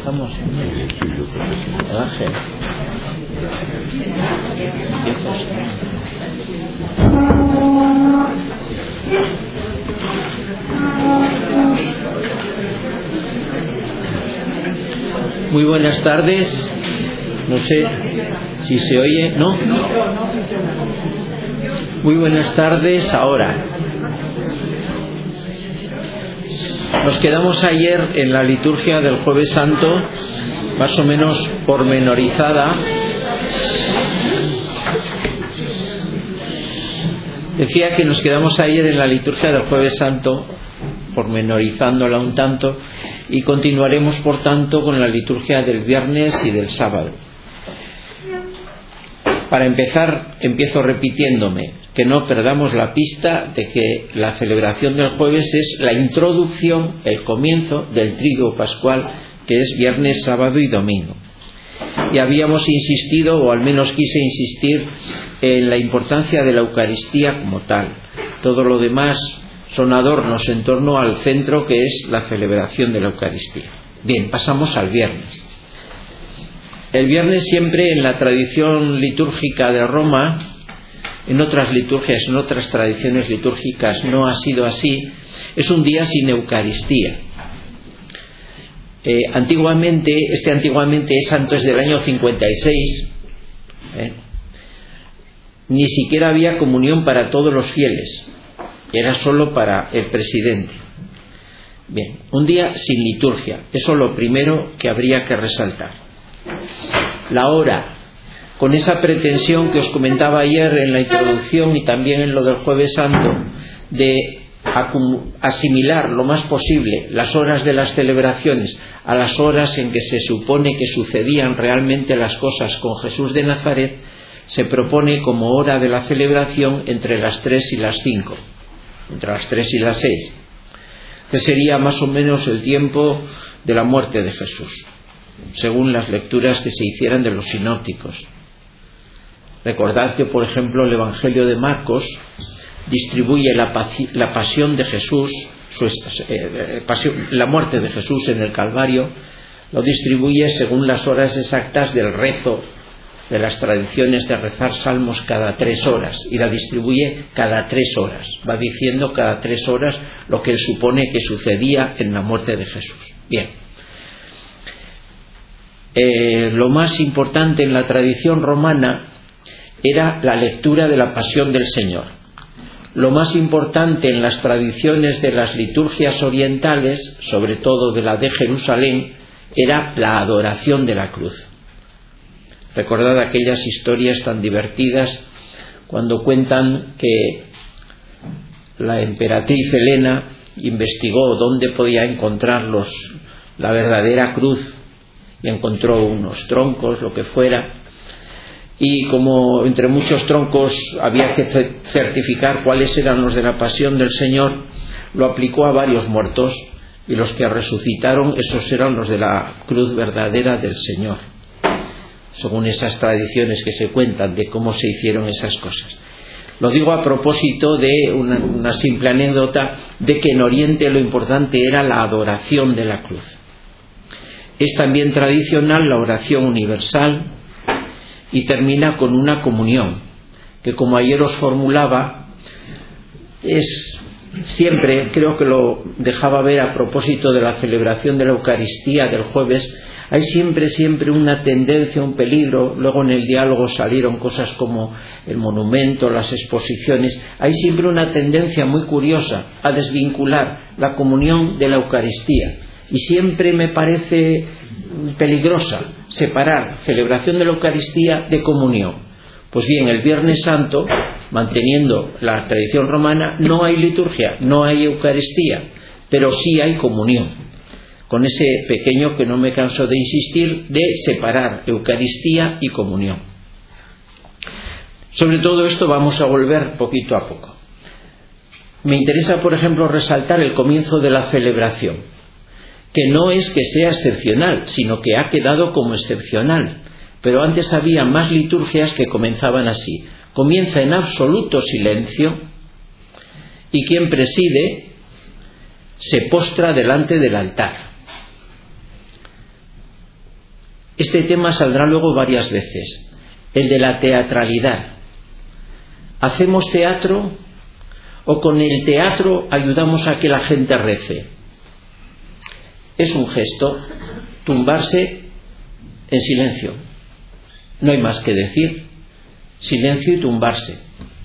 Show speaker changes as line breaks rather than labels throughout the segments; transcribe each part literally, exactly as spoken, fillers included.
Empezamos. El ángel. Muy buenas tardes. No sé si se oye, ¿no? Muy buenas tardes. Ahora nos quedamos ayer en la liturgia del Jueves Santo, más o menos pormenorizada. Decía que nos quedamos ayer en la liturgia del Jueves Santo, pormenorizándola un tanto, y continuaremos por tanto con la liturgia del viernes y del sábado. Para empezar, empiezo repitiéndome, que no perdamos la pista de que la celebración del jueves es la introducción, el comienzo del triduo pascual, que es viernes, sábado y domingo. Y habíamos insistido, o al menos quise insistir, en la importancia de la Eucaristía como tal. Todo lo demás son adornos en torno al centro, que es la celebración de la Eucaristía. Bien, pasamos al viernes. El viernes siempre en la tradición litúrgica de Roma, en otras liturgias, en otras tradiciones litúrgicas no ha sido así, es un día sin Eucaristía. Eh, antiguamente, este antiguamente es antes del año cincuenta y seis, ¿eh? Ni siquiera había comunión para todos los fieles, era solo para el presidente. Bien, un día sin liturgia, eso es lo primero que habría que resaltar. La hora, con esa pretensión que os comentaba ayer en la introducción y también en lo del Jueves Santo, de asimilar lo más posible las horas de las celebraciones a las horas en que se supone que sucedían realmente las cosas con Jesús de Nazaret, se propone como hora de la celebración entre las tres y las cinco, entre las tres y las seis, que sería más o menos el tiempo de la muerte de Jesús, según las lecturas que se hicieran de los sinópticos. Recordad que, por ejemplo, el Evangelio de Marcos distribuye la, paci- la pasión de Jesús, su, eh, pasión, la muerte de Jesús en el Calvario, lo distribuye según las horas exactas del rezo, de las tradiciones de rezar salmos cada tres horas, y la distribuye cada tres horas. Va diciendo cada tres horas lo que él supone que sucedía en la muerte de Jesús. Bien. Eh, lo más importante en la tradición romana era la lectura de la pasión del Señor. Lo más importante en las tradiciones de las liturgias orientales, sobre todo de la de Jerusalén, era la adoración de la cruz. Recordad aquellas historias tan divertidas cuando cuentan que la emperatriz Helena investigó dónde podía encontrar los, la verdadera cruz, y encontró unos troncos, lo que fuera, y como entre muchos troncos había que certificar cuáles eran los de la pasión del Señor, lo aplicó a varios muertos, y los que resucitaron, esos eran los de la cruz verdadera del Señor, según esas tradiciones que se cuentan de cómo se hicieron esas cosas. Lo digo a propósito de una, una simple anécdota de que en Oriente lo importante era la adoración de la cruz. Es también tradicional la oración universal, y termina con una comunión, que como ayer os formulaba, es siempre, creo que lo dejaba ver a propósito de la celebración de la Eucaristía del jueves, hay siempre, siempre una tendencia, un peligro. Luego en el diálogo salieron cosas como el monumento, las exposiciones. Hay siempre una tendencia muy curiosa a desvincular la comunión de la Eucaristía. Y siempre me parece peligrosa separar celebración de la Eucaristía de comunión. Pues bien, el Viernes Santo, manteniendo la tradición romana, no hay liturgia, no hay Eucaristía, pero sí hay comunión. Con ese pequeño, que no me canso de insistir, de separar Eucaristía y comunión. Sobre todo esto vamos a volver poquito a poco. Me interesa, por ejemplo, resaltar el comienzo de la celebración, que no es que sea excepcional, sino que ha quedado como excepcional. Pero antes había más liturgias que comenzaban así. Comienza en absoluto silencio, y quien preside se postra delante del altar. Este tema saldrá luego varias veces, el de la teatralidad. ¿Hacemos teatro o con el teatro ayudamos a que la gente rece? Es un gesto, tumbarse en silencio. No hay más que decir, silencio y tumbarse.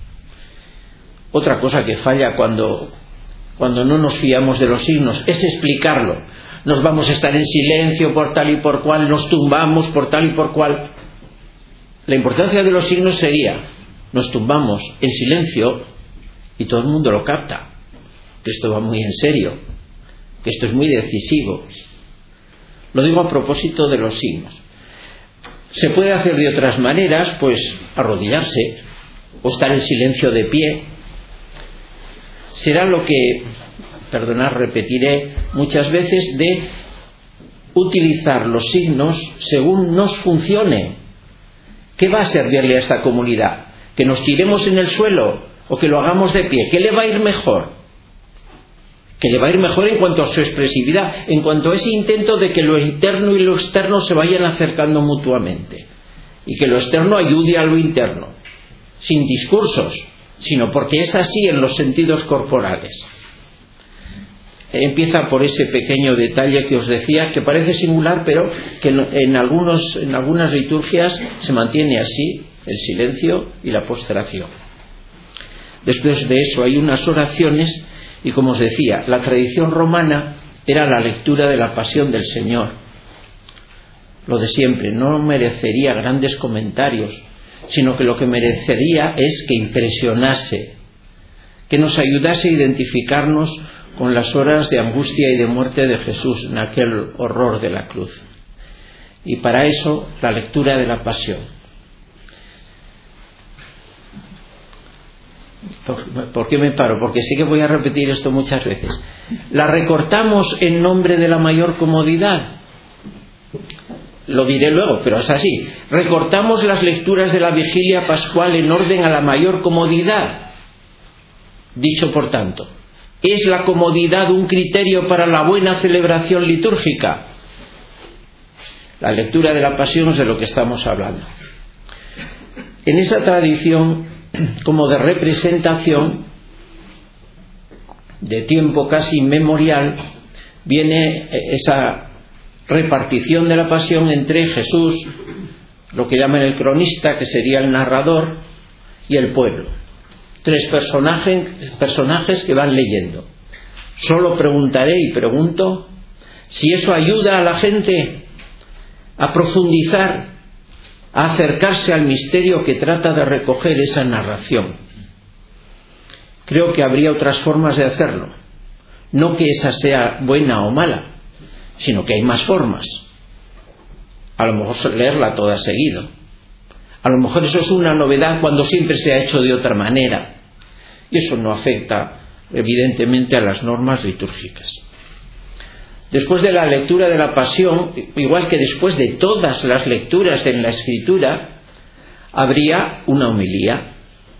Otra cosa que falla cuando, cuando no nos fiamos de los signos es explicarlo. Nos vamos a estar en silencio por tal y por cual, nos tumbamos por tal y por cual. La importancia de los signos sería, nos tumbamos en silencio y todo el mundo lo capta, que esto va muy en serio, que esto es muy decisivo. Lo digo a propósito de los signos. Se puede hacer de otras maneras, pues arrodillarse o estar en silencio de pie. Será lo que, perdonad, repetiré muchas veces, de utilizar los signos según nos funcione. ¿Qué va a servirle a esta comunidad? ¿Que nos tiremos en el suelo o que lo hagamos de pie? ¿Qué le va a ir mejor? Que le va a ir mejor en cuanto a su expresividad, en cuanto a ese intento de que lo interno y lo externo se vayan acercando mutuamente y que lo externo ayude a lo interno, sin discursos, sino porque es así en los sentidos corporales. Empieza por ese pequeño detalle que os decía, que parece singular, pero que en, algunos, en algunas liturgias se mantiene así, el silencio y la postración. Después de eso hay unas oraciones. Y como os decía, la tradición romana era la lectura de la pasión del Señor. Lo de siempre, no merecería grandes comentarios, sino que lo que merecería es que impresionase, que nos ayudase a identificarnos con las horas de angustia y de muerte de Jesús en aquel horror de la cruz. Y para eso, la lectura de la pasión. ¿Por qué me paro? Porque sí que voy a repetir esto muchas veces. La recortamos en nombre de la mayor comodidad. Lo diré luego, pero es así. Recortamos las lecturas de la vigilia pascual en orden a la mayor comodidad. Dicho por tanto, ¿es la comodidad un criterio para la buena celebración litúrgica? La lectura de la pasión es de lo que estamos hablando. En esa tradición, como de representación de tiempo casi inmemorial, viene esa repartición de la pasión entre Jesús, lo que llaman el cronista, que sería el narrador, y el pueblo. Tres personajes, personajes que van leyendo. Solo preguntaré y pregunto si eso ayuda a la gente a profundizar, a acercarse al misterio que trata de recoger esa narración. Creo que habría otras formas de hacerlo. No que esa sea buena o mala, sino que hay más formas. A lo mejor leerla toda seguido. A lo mejor eso es una novedad cuando siempre se ha hecho de otra manera. Y eso no afecta, evidentemente, a las normas litúrgicas. Después de la lectura de la pasión, igual que después de todas las lecturas en la Escritura, habría una homilía.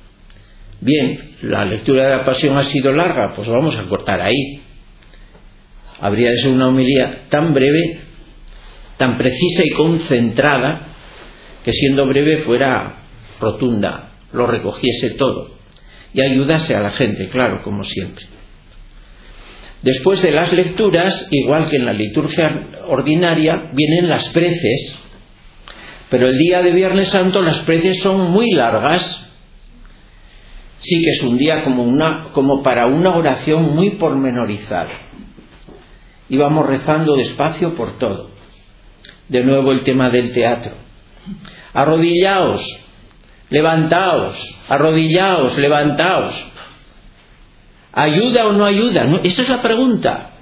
Bien, la lectura de la pasión ha sido larga, pues vamos a cortar ahí. Habría de ser una homilía tan breve, tan precisa y concentrada, que siendo breve fuera rotunda, lo recogiese todo y ayudase a la gente, claro, como siempre. Después de las lecturas, igual que en la liturgia ordinaria, vienen las preces, pero el día de Viernes Santo las preces son muy largas. Sí que es un día como, una, como para una oración muy pormenorizada. Y vamos rezando despacio por todo. De nuevo el tema del teatro. Arrodillaos, levantaos, arrodillaos, levantaos. ¿Ayuda o no ayuda? No, esa es la pregunta.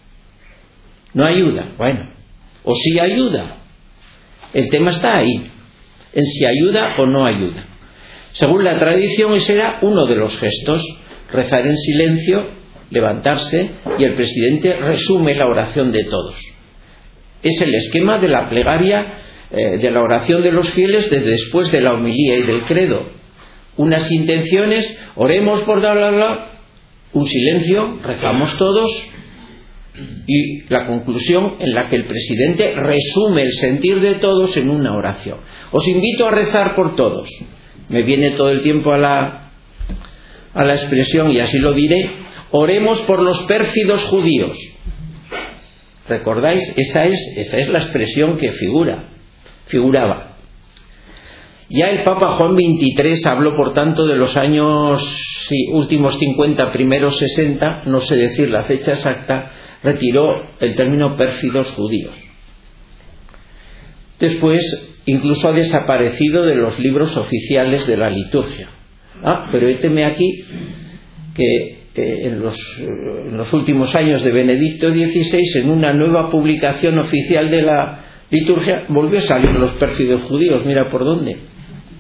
No ayuda, bueno. O sí ayuda. El tema está ahí, en si ayuda o no ayuda. Según la tradición, ese era uno de los gestos. Rezar en silencio, levantarse, y el presidente resume la oración de todos. Es el esquema de la plegaria, eh, de la oración de los fieles desde después de la homilía y del credo. Unas intenciones, oremos por bla bla bla, un silencio, rezamos todos, y la conclusión en la que el presidente resume el sentir de todos en una oración. Os invito a rezar por todos. Me viene todo el tiempo a la, a la expresión, y así lo diré: oremos por los pérfidos judíos. ¿Recordáis? Esa es, esa es la expresión que figura, figuraba. Ya el Papa Juan veintitrés habló, por tanto, de los años sí, últimos cincuenta, primeros sesenta, no sé decir la fecha exacta, retiró el término pérfidos judíos. Después, incluso ha desaparecido de los libros oficiales de la liturgia. Ah, pero héteme aquí que eh, en, los, eh, en los últimos años de Benedicto dieciséis, en una nueva publicación oficial de la liturgia, volvió a salir los pérfidos judíos. Mira por dónde.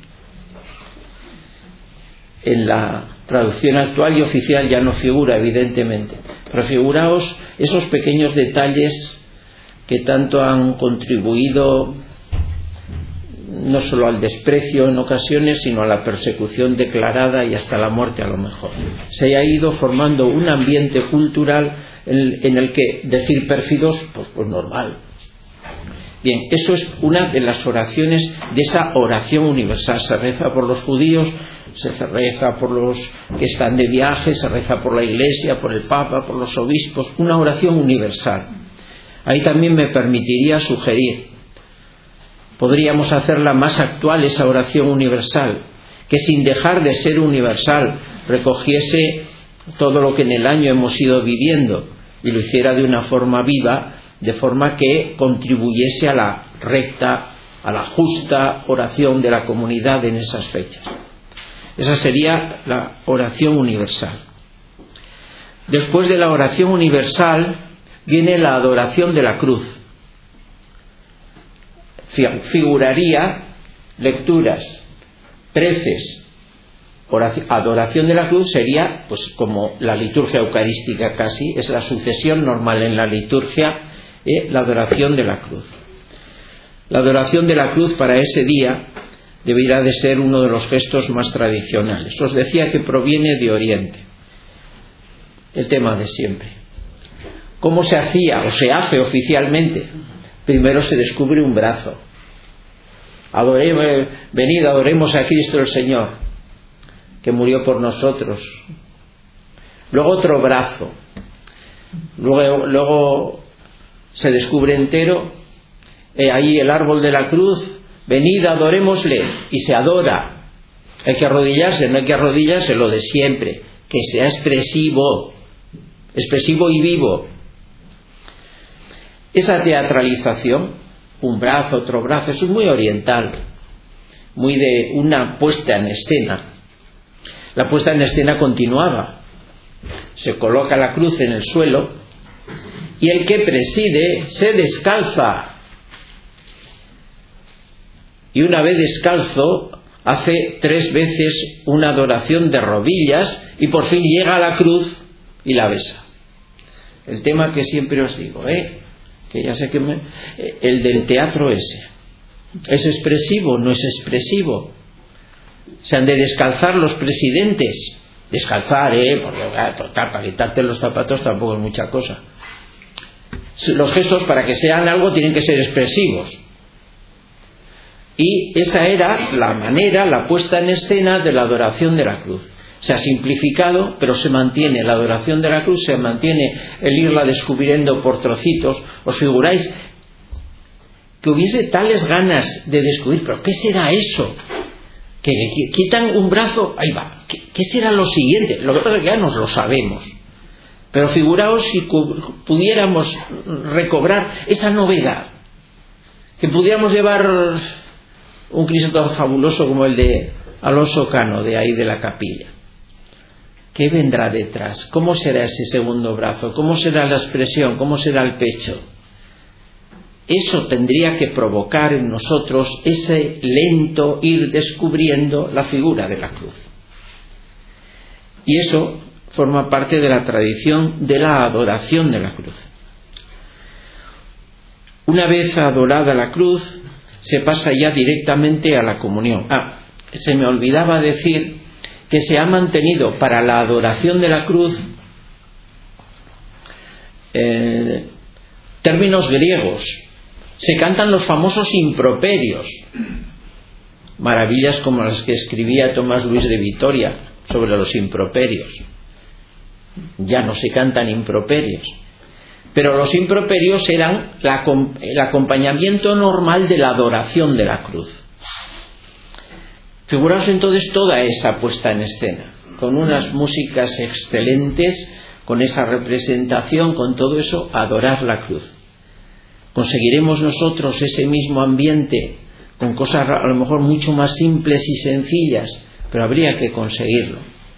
En la traducción actual y oficial ya no figura, evidentemente, pero figuraos esos pequeños detalles que tanto han contribuido no solo al desprecio en ocasiones, sino a la persecución declarada y hasta la muerte a lo mejor. Se ha ido formando un ambiente cultural en, en el que decir pérfidos, pues, pues normal. Bien, eso es una de las oraciones de esa oración universal. Se reza por los judíos, se reza por los que están de viaje, se reza por la Iglesia, por el Papa, por los obispos, una oración universal. Ahí también me permitiría sugerir, podríamos hacerla más actual, esa oración universal, que sin dejar de ser universal recogiese todo lo que en el año hemos ido viviendo y lo hiciera de una forma viva, de forma que contribuyese a la recta, a la justa oración de la comunidad en esas fechas. Esa sería la oración universal. Después de la oración universal viene la adoración de la cruz. Figuraría lecturas, preces, oración, adoración de la cruz sería, pues como la liturgia eucarística casi, es la sucesión normal en la liturgia, eh, la adoración de la cruz. La adoración de la cruz para ese día debería de ser uno de los gestos más tradicionales. Os decía que proviene de Oriente, el tema de siempre. ¿Cómo se hacía o se hace oficialmente? Primero se descubre un brazo. Adoremos, venid, adoremos a Cristo el Señor, que murió por nosotros. Luego otro brazo. Luego, luego se descubre entero. Eh, ahí el árbol de la cruz. Venid, adorémosle. Y se adora. Hay que arrodillarse, no hay que arrodillarse, lo de siempre. Que sea expresivo. Expresivo y vivo. Esa teatralización, un brazo, otro brazo, eso es muy oriental, muy de una puesta en escena. La puesta en escena continuaba. Se coloca la cruz en el suelo y el que preside se descalza. Y una vez descalzo, hace tres veces una adoración de rodillas y por fin llega a la cruz y la besa. El tema que siempre os digo, ¿eh? que ya sé que me, el del teatro ese, ¿es expresivo? ¿No es expresivo? Se han de descalzar los presidentes, descalzar, eh, porque total, para quitarte los zapatos tampoco es mucha cosa. Los gestos, para que sean algo, tienen que ser expresivos, y esa era la manera, la puesta en escena de la adoración de la cruz. Se ha simplificado, pero se mantiene la adoración de la cruz, se mantiene el irla descubriendo por trocitos. ¿Os figuráis que hubiese tales ganas de descubrir? ¿Pero qué será eso? Que le quitan un brazo, ahí va. ¿Qué, qué será lo siguiente? Lo que pasa es que ya nos lo sabemos. Pero figuraos si pudiéramos recobrar esa novedad, que pudiéramos llevar un Cristo fabuloso como el de Alonso Cano, de ahí de la capilla. ¿Qué vendrá detrás? ¿Cómo será ese segundo brazo? ¿Cómo será la expresión? ¿Cómo será el pecho? Eso tendría que provocar en nosotros ese lento ir descubriendo la figura de la cruz. Y eso forma parte de la tradición de la adoración de la cruz. Una vez adorada la cruz, se pasa ya directamente a la comunión. Ah, se me olvidaba decir que se ha mantenido para la adoración de la cruz eh, términos griegos, se cantan los famosos improperios, maravillas como las que escribía Tomás Luis de Vitoria sobre los improperios. Ya no se cantan improperios, pero los improperios eran la, el acompañamiento normal de la adoración de la cruz. Figuraos entonces toda esa puesta en escena, con unas músicas excelentes, con esa representación, con todo eso, adorar la cruz. ¿Conseguiremos nosotros ese mismo ambiente con cosas a lo mejor mucho más simples y sencillas? Pero habría que conseguirlo.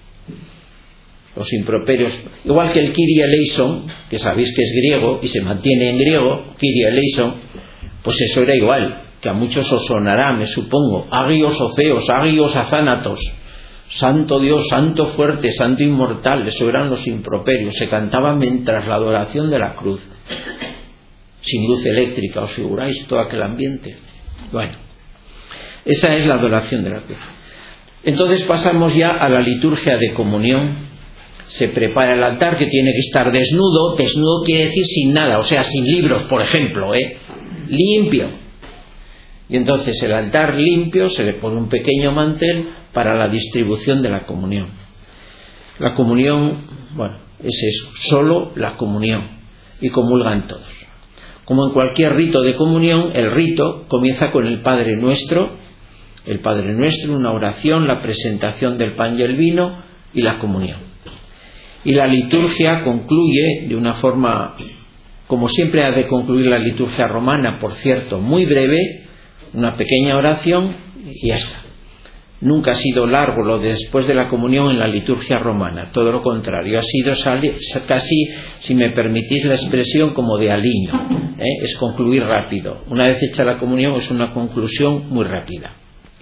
Los improperios, igual que el Kyrie eleison, que sabéis que es griego y se mantiene en griego, Kyrie eleison, pues eso era igual, que a muchos os sonará, me supongo, agios oceos, agios azánatos, santo Dios, santo fuerte, santo inmortal. Eso eran los improperios, se cantaban mientras la adoración de la cruz, sin luz eléctrica. ¿Os figuráis todo aquel ambiente? Bueno, esa es la adoración de la cruz. Entonces pasamos ya a la liturgia de comunión. Se prepara el altar, que tiene que estar desnudo. Desnudo quiere decir sin nada, o sea, sin libros, por ejemplo, ¿eh? Limpio. Y entonces el altar limpio, se le pone un pequeño mantel para la distribución de la comunión. La comunión, bueno, es eso, solo la comunión, y comulgan todos. Como en cualquier rito de comunión, el rito comienza con el Padre Nuestro, el Padre Nuestro, una oración, la presentación del pan y el vino y la comunión. Y la liturgia concluye de una forma, como siempre ha de concluir la liturgia romana, por cierto, muy breve, una pequeña oración y ya está. Nunca ha sido largo lo de después de la comunión en la liturgia romana, todo lo contrario, ha sido casi, si me permitís la expresión, como de aliño, ¿eh? Es concluir rápido. Una vez hecha la comunión es una conclusión muy rápida.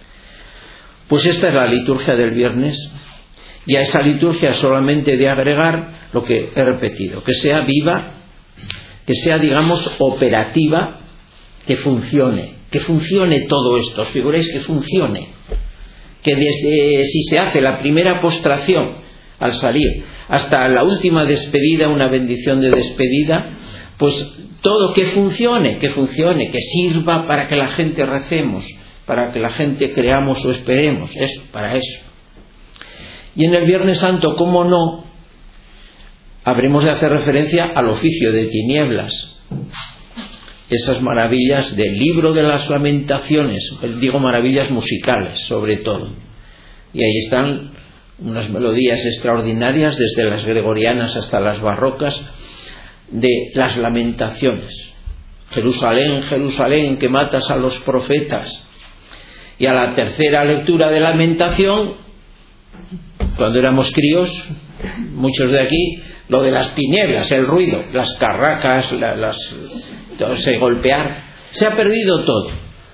Pues esta es la liturgia del viernes, y a esa liturgia solamente de agregar lo que he repetido, que sea viva, que sea, digamos, operativa, que funcione, que funcione todo esto. Os figuráis que funcione, que desde si se hace la primera postración al salir hasta la última despedida, una bendición de despedida, pues todo que funcione, que funcione, que sirva para que la gente recemos, para que la gente creamos o esperemos, eso, para eso. Y en el Viernes Santo, ¿cómo no?, habremos de hacer referencia al oficio de tinieblas, esas maravillas del libro de las lamentaciones, digo maravillas musicales sobre todo, y ahí están unas melodías extraordinarias desde las gregorianas hasta las barrocas de las lamentaciones. Jerusalén, Jerusalén, que matas a los profetas. Y a la tercera lectura de lamentación, cuando éramos críos, muchos de aquí, lo de las tinieblas, el ruido, las carracas, la, las, ese golpear, se ha perdido todo.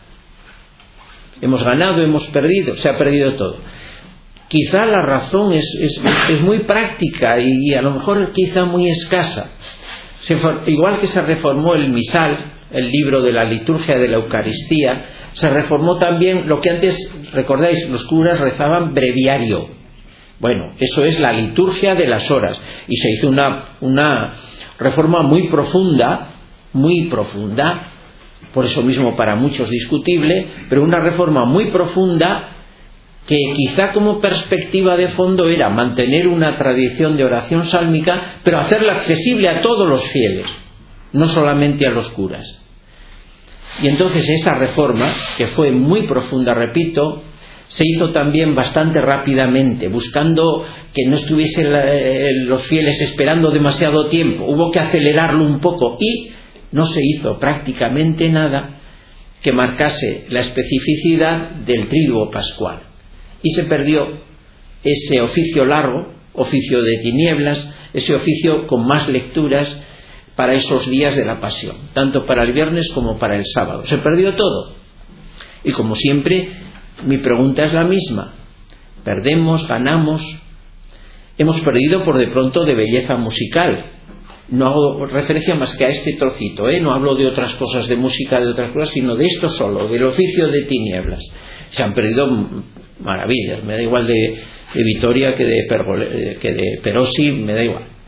Hemos ganado, hemos perdido, se ha perdido todo. Quizá la razón es, es, es muy práctica y, y a lo mejor quizá muy escasa. Se, igual que se reformó el misal, el libro de la liturgia de la Eucaristía, se reformó también lo que antes, recordáis, los curas rezaban breviario. Bueno, eso es la liturgia de las horas, y se hizo una, una reforma muy profunda, muy profunda, por eso mismo para muchos discutible, pero una reforma muy profunda que quizá como perspectiva de fondo era mantener una tradición de oración sálmica, pero hacerla accesible a todos los fieles, no solamente a los curas. Y entonces esa reforma, que fue muy profunda, repito, se hizo también bastante rápidamente, buscando que no estuviesen los fieles esperando demasiado tiempo. Hubo que acelerarlo un poco y no se hizo prácticamente nada que marcase la especificidad del triduo pascual. Y se perdió ese oficio largo, oficio de tinieblas, ese oficio con más lecturas para esos días de la pasión, tanto para el viernes como para el sábado. Se perdió todo. Y como siempre, mi pregunta es la misma: ¿perdemos, ganamos? Hemos perdido por de pronto de belleza musical. No hago referencia más que a este trocito, ¿eh? No hablo de otras cosas, de música, de otras cosas, sino de esto solo, del oficio de tinieblas. Se han perdido maravillas, me da igual de, de Vitoria que de, Pergole, que de Perosi, me da igual.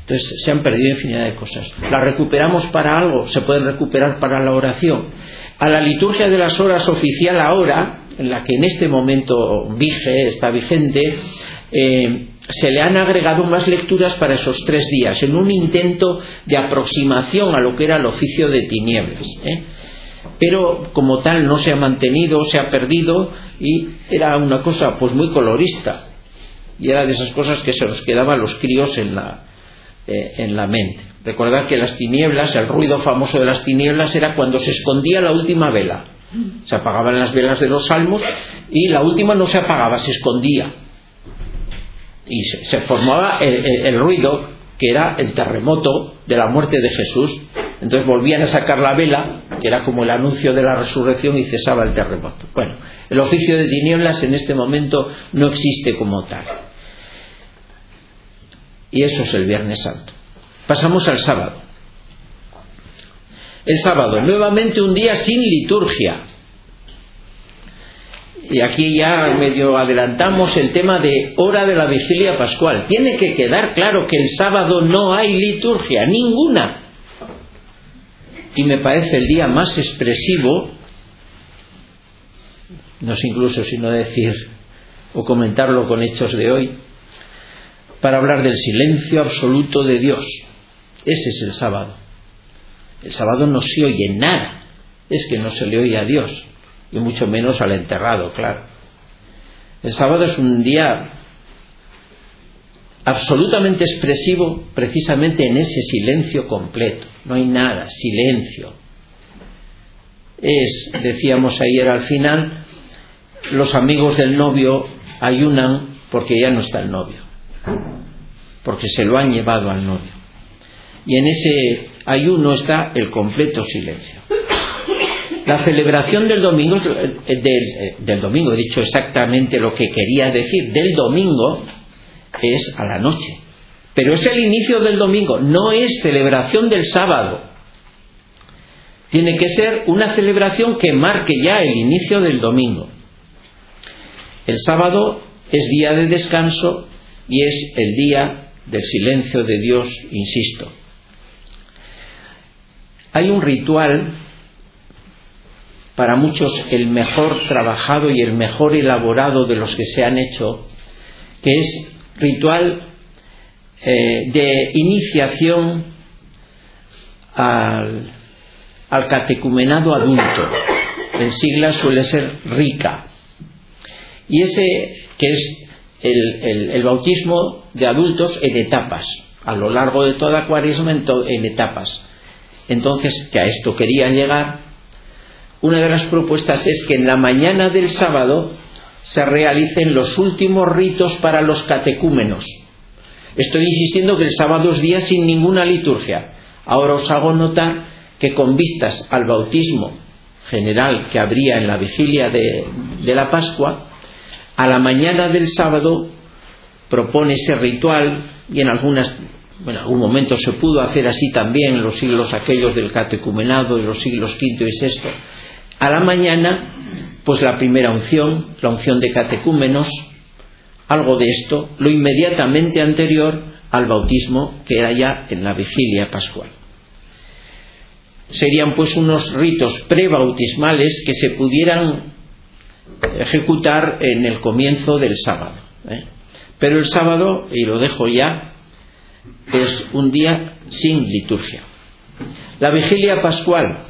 Entonces se han perdido infinidad de cosas. ¿Las recuperamos para algo? Se pueden recuperar para la oración. A la liturgia de las horas oficial ahora, en la que en este momento vige, está vigente, eh, se le han agregado más lecturas para esos tres días, en un intento de aproximación a lo que era el oficio de tinieblas, ¿eh? Pero como tal no se ha mantenido, se ha perdido, y era una cosa pues muy colorista, y era de esas cosas que se nos quedaban los críos en la, eh, en la mente. Recordad que las tinieblas, el ruido famoso de las tinieblas era cuando se escondía la última vela. Se apagaban las velas de los salmos y la última no se apagaba, se escondía. Y se, se formaba el, el, el ruido, que era el terremoto de la muerte de Jesús. Entonces volvían a sacar la vela, que era como el anuncio de la resurrección, y cesaba el terremoto. Bueno, el oficio de tinieblas en este momento no existe como tal. Y eso es el Viernes Santo. Pasamos al sábado. El sábado, nuevamente un día sin liturgia. Y aquí ya medio adelantamos el tema de hora de la vigilia pascual. Tiene que quedar claro que el sábado no hay liturgia, ninguna. Y me parece el día más expresivo, no es incluso sino decir o comentarlo con hechos de hoy, para hablar del silencio absoluto de Dios. Ese es el sábado. El sábado no se oye nada, es que no se le oye a Dios, y mucho menos al enterrado, claro. El sábado es un día absolutamente expresivo, precisamente en ese silencio completo. No hay nada, silencio. Es, decíamos ayer al final, los amigos del novio ayunan porque ya no está el novio, porque se lo han llevado al novio. Y en ese ayuno está el completo silencio. La celebración del domingo, del, del domingo, he dicho exactamente lo que quería decir, del domingo, es a la noche. Pero es el inicio del domingo, no es celebración del sábado. Tiene que ser una celebración que marque ya el inicio del domingo. El sábado es día de descanso y es el día del silencio de Dios, insisto. Hay un ritual, para muchos el mejor trabajado y el mejor elaborado de los que se han hecho, que es ritual eh, de iniciación al, al catecumenado adulto. En siglas suele ser RICA. Y ese que es el, el, el bautismo de adultos en etapas, a lo largo de toda Cuaresma en, to, en etapas. Entonces, que a esto quería llegar, una de las propuestas es que en la mañana del sábado se realicen los últimos ritos para los catecúmenos. Estoy insistiendo que el sábado es día sin ninguna liturgia. Ahora os hago notar que con vistas al bautismo general que habría en la vigilia de, de la Pascua, a la mañana del sábado propone ese ritual, y en algunas, bueno, en algún momento se pudo hacer así también en los siglos aquellos del catecumenado, en los siglos quinto y sexto. A la mañana, pues la primera unción, la unción de catecúmenos, algo de esto, lo inmediatamente anterior al bautismo, que era ya en la vigilia pascual. Serían pues unos ritos prebautismales que se pudieran ejecutar en el comienzo del sábado, ¿eh? Pero el sábado, y lo dejo ya, es un día sin liturgia. La vigilia pascual,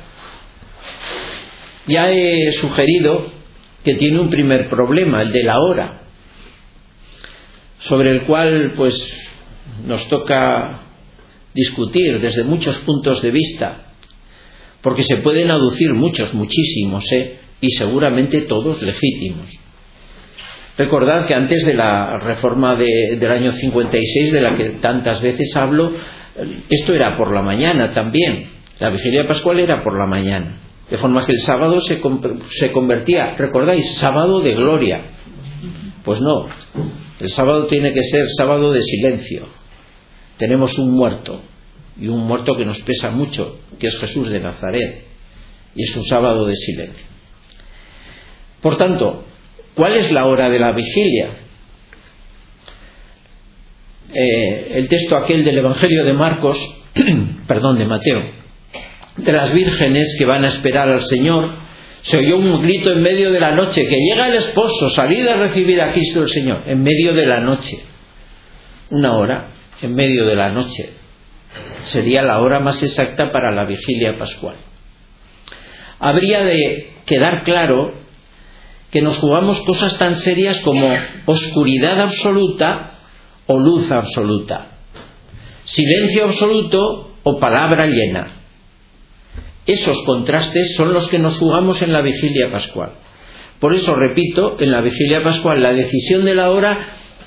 ya he sugerido que tiene un primer problema, el de la hora, sobre el cual pues nos toca discutir desde muchos puntos de vista, porque se pueden aducir muchos, muchísimos, ¿eh? Y seguramente todos legítimos. Recordad que antes de la reforma de, del año cincuenta y seis, de la que tantas veces hablo, esto era por la mañana también. La vigilia pascual era por la mañana. De forma que el sábado se, se convertía, ¿recordáis? Sábado de gloria. Pues no, el sábado tiene que ser sábado de silencio. Tenemos un muerto, y un muerto que nos pesa mucho, que es Jesús de Nazaret, y es un sábado de silencio. Por tanto, ¿cuál es la hora de la vigilia? eh, el texto aquel del Evangelio de Marcos, perdón, de Mateo, de las vírgenes que van a esperar al Señor, se oyó un grito en medio de la noche, que llega el esposo, salid a recibir a Cristo el Señor, en medio de la noche. Una hora, en medio de la noche, sería la hora más exacta para la vigilia pascual. Habría de quedar claro que nos jugamos cosas tan serias como oscuridad absoluta o luz absoluta, silencio absoluto o palabra llena. Esos contrastes son los que nos jugamos en la vigilia pascual. Por eso, repito, en la vigilia pascual la decisión de la hora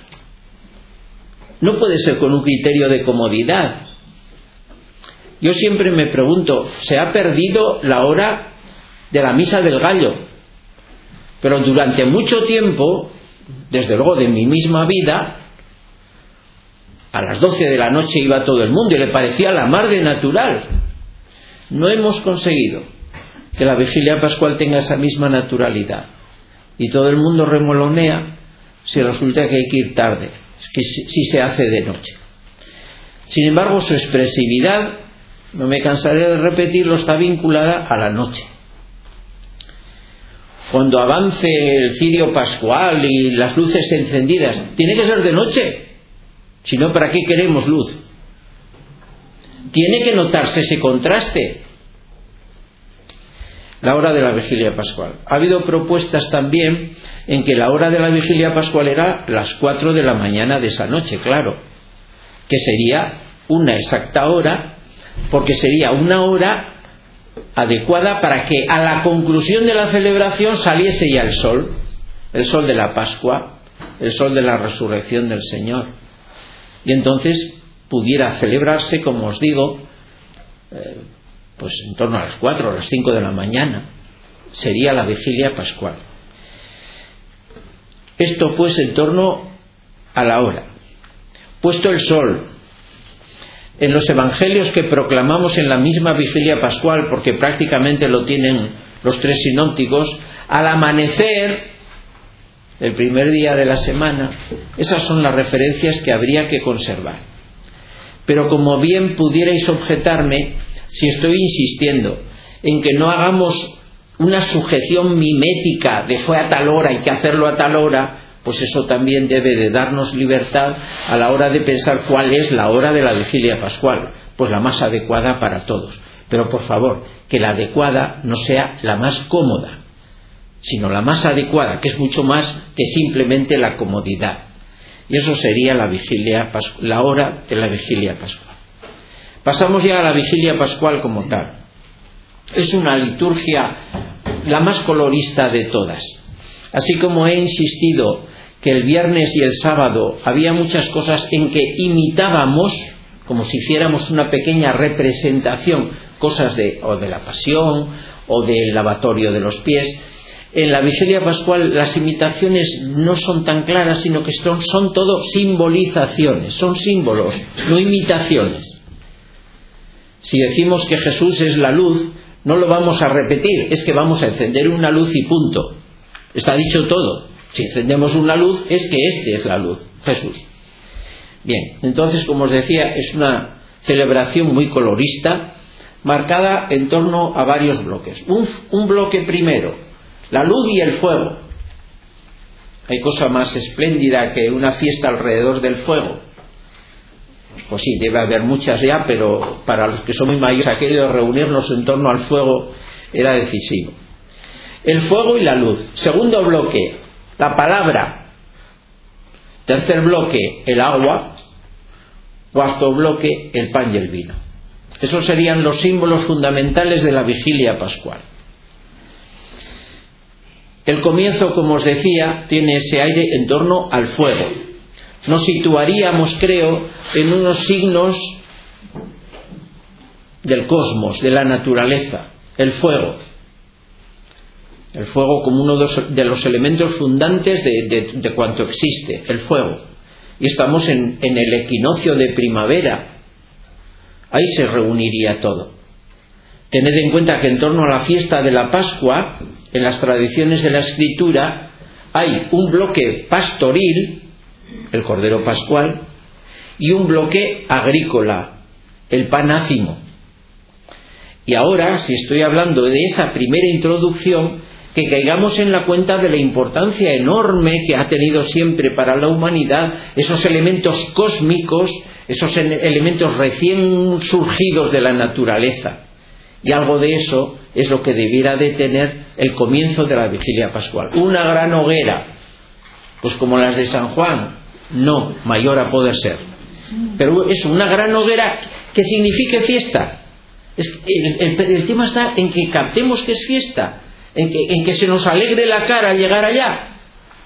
no puede ser con un criterio de comodidad. Yo siempre me pregunto, ¿se ha perdido la hora de la misa del gallo? Pero durante mucho tiempo, desde luego de mi misma vida, a las doce de la noche iba todo el mundo y le parecía la mar de natural. No hemos conseguido que la vigilia pascual tenga esa misma naturalidad. Y todo el mundo remolonea si resulta que hay que ir tarde, que si se hace de noche. Sin embargo, su expresividad, no me cansaré de repetirlo, está vinculada a la noche. Cuando avance el cirio pascual y las luces encendidas, tiene que ser de noche. Si no, ¿para qué queremos luz? Tiene que notarse ese contraste. La hora de la vigilia pascual. Ha habido propuestas también en que la hora de la vigilia pascual era las cuatro de la mañana de esa noche, claro, que sería una exacta hora, porque sería una hora adecuada para que a la conclusión de la celebración saliese ya el sol, el sol de la Pascua, el sol de la resurrección del Señor, y entonces pudiera celebrarse, como os digo, eh, pues en torno a las cuatro o las cinco de la mañana. Sería la vigilia pascual. Esto pues en torno a la hora. Puesto el sol, en los evangelios que proclamamos en la misma vigilia pascual, porque prácticamente lo tienen los tres sinópticos, al amanecer, el primer día de la semana, esas son las referencias que habría que conservar. Pero como bien pudierais objetarme, si estoy insistiendo en que no hagamos una sujeción mimética de fue a tal hora, hay que hacerlo a tal hora, pues eso también debe de darnos libertad a la hora de pensar cuál es la hora de la vigilia pascual, pues la más adecuada para todos. Pero por favor, que la adecuada no sea la más cómoda, sino la más adecuada, que es mucho más que simplemente la comodidad. Y eso sería la vigilia pascual, la hora de la vigilia pascual. Pasamos ya a la vigilia pascual como tal. Es una liturgia la más colorista de todas. Así como he insistido que el viernes y el sábado había muchas cosas en que imitábamos, como si hiciéramos una pequeña representación, cosas de, o de la pasión o del lavatorio de los pies, en la vigilia pascual las imitaciones no son tan claras, sino que son, son todo simbolizaciones, son símbolos, no imitaciones. Si decimos que Jesús es la luz, no lo vamos a repetir, es que vamos a encender una luz y punto. Está dicho todo. Si encendemos una luz, es que este es la luz, Jesús. Bien, entonces, como os decía, es una celebración muy colorista, marcada en torno a varios bloques. Un, un bloque primero, la luz y el fuego. ¿Hay cosa más espléndida que una fiesta alrededor del fuego? Pues sí, debe haber muchas ya, pero para los que son muy mayores, aquello de reunirnos en torno al fuego era decisivo. El fuego y la luz. Segundo bloque, la palabra. Tercer bloque, el agua. Cuarto bloque, el pan y el vino. Esos serían los símbolos fundamentales de la vigilia pascual. El comienzo, como os decía, tiene ese aire en torno al fuego. Nos situaríamos, creo, en unos signos del cosmos, de la naturaleza, el fuego. El fuego como uno de los elementos fundantes de, de, de cuanto existe, el fuego. Y estamos en, en el equinoccio de primavera. Ahí se reuniría todo. Tened en cuenta que en torno a la fiesta de la Pascua, en las tradiciones de la Escritura, hay un bloque pastoril, el Cordero Pascual, y un bloque agrícola, el panácimo. Y ahora, si estoy hablando de esa primera introducción, que caigamos en la cuenta de la importancia enorme que ha tenido siempre para la humanidad esos elementos cósmicos, esos elementos recién surgidos de la naturaleza. Y algo de eso es lo que debiera de tener el comienzo de la vigilia pascual. Una gran hoguera, pues como las de San Juan, no, mayor a poder ser. Pero es una gran hoguera que signifique fiesta. Es, el, el, el tema está en que captemos que es fiesta, en que, en que se nos alegre la cara al llegar allá.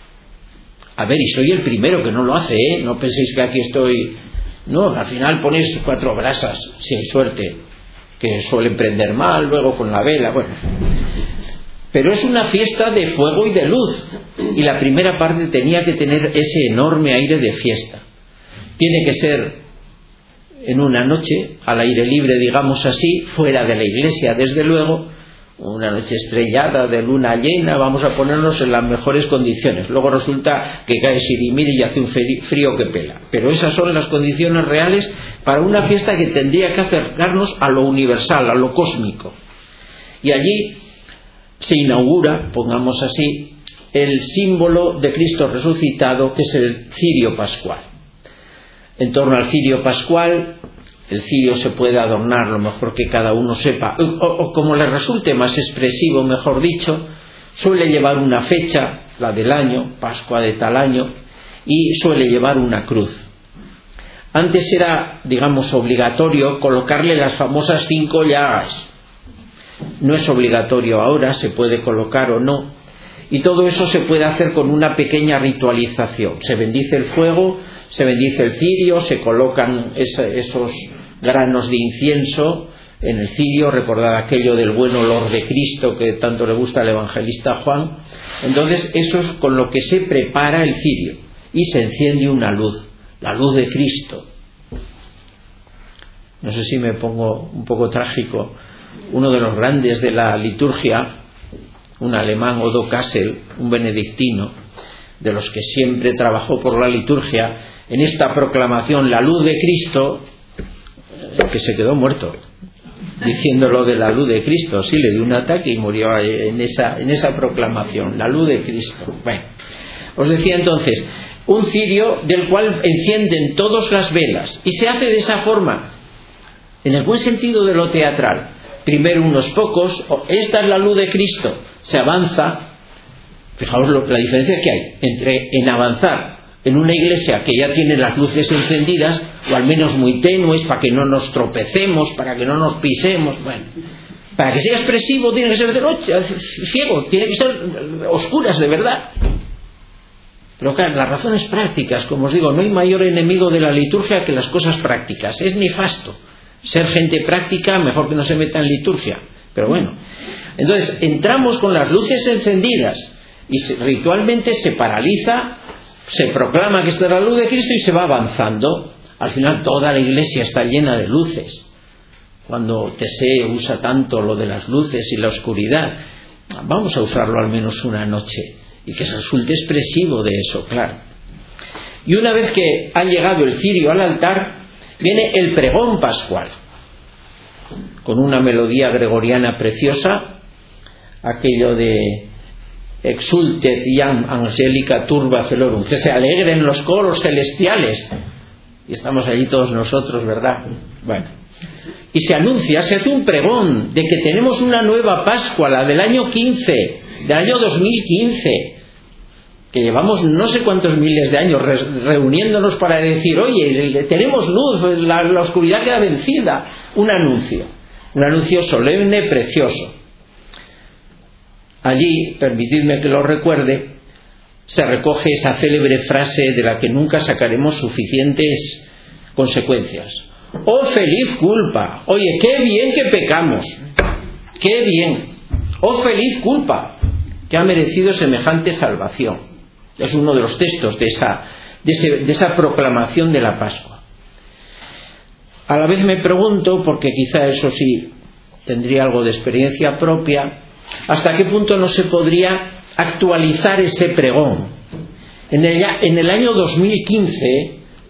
A ver, y soy el primero que no lo hace, ¿eh? No penséis que aquí estoy... No, al final ponéis cuatro brasas, si hay suerte, que suelen prender mal, luego con la vela, bueno. Pero es una fiesta de fuego y de luz, y la primera parte tenía que tener ese enorme aire de fiesta. Tiene que ser en una noche, al aire libre, digamos así, fuera de la iglesia, desde luego, una noche estrellada, de luna llena, vamos a ponernos en las mejores condiciones. Luego resulta que cae sirimiri y hace un frío que pela. Pero esas son las condiciones reales para una fiesta que tendría que acercarnos a lo universal, a lo cósmico. Y allí se inaugura, pongamos así, el símbolo de Cristo resucitado, que es el cirio pascual. En torno al cirio pascual, el cirio se puede adornar lo mejor que cada uno sepa, o, o como le resulte más expresivo, mejor dicho. Suele llevar una fecha, la del año, Pascua de tal año, y suele llevar una cruz. Antes era, digamos, obligatorio colocarle las famosas cinco llagas. No es obligatorio ahora, se puede colocar o no. Y todo eso se puede hacer con una pequeña ritualización. Se bendice el fuego, se bendice el cirio, se colocan esos granos de incienso en el cirio. Recordad aquello del buen olor de Cristo que tanto le gusta al evangelista Juan. Entonces eso es con lo que se prepara el cirio y se enciende una luz, la luz de Cristo. No sé si me pongo un poco trágico. Uno de los grandes de la liturgia, un alemán, Odo Kassel, un benedictino, de los que siempre trabajó por la liturgia, en esta proclamación, la luz de Cristo, que se quedó muerto, diciéndolo de la luz de Cristo. Sí, le dio un ataque y murió en esa, en esa proclamación, la luz de Cristo. Bueno, os decía entonces, un cirio del cual encienden todas las velas, y se hace de esa forma, en el buen sentido de lo teatral. Primero unos pocos, esta es la luz de Cristo, se avanza. Fijaos lo, la diferencia que hay entre en avanzar en una iglesia que ya tiene las luces encendidas, o al menos muy tenues, para que no nos tropecemos, para que no nos pisemos. Bueno, para que sea expresivo tiene que ser de noche, ciego, tiene que ser oscuras de verdad. Pero claro, las razones prácticas, como os digo, no hay mayor enemigo de la liturgia que las cosas prácticas. Es nefasto ser gente práctica, mejor que no se meta en liturgia. Pero bueno, entonces entramos con las luces encendidas y se, ritualmente se paraliza, se proclama que está la luz de Cristo y se va avanzando. Al final toda la iglesia está llena de luces. Cuando Teseo usa tanto lo de las luces y la oscuridad, vamos a usarlo al menos una noche y que resulte expresivo de eso, claro. Y una vez que ha llegado el cirio al altar, viene el pregón pascual, con una melodía gregoriana preciosa, aquello de exultet iam angelica turba celorum, que se alegren los coros celestiales, y estamos allí todos nosotros, ¿verdad? Bueno, y se anuncia, se hace un pregón de que tenemos una nueva Pascua, la del año quince, del año dos mil quince, que llevamos no sé cuántos miles de años re reuniéndonos para decir, oye, tenemos luz, la, la oscuridad queda vencida. Un anuncio, un anuncio solemne, precioso. Allí, permitidme que lo recuerde, se recoge esa célebre frase de la que nunca sacaremos suficientes consecuencias. ¡Oh, feliz culpa! Oye, qué bien que pecamos, qué bien. ¡Oh, feliz culpa! Que ha merecido semejante salvación. Es uno de los textos de esa, de, ese, de esa proclamación de la Pascua. A la vez me pregunto, porque quizá eso sí tendría algo de experiencia propia, hasta qué punto no se podría actualizar ese pregón. En el, en el año dos mil quince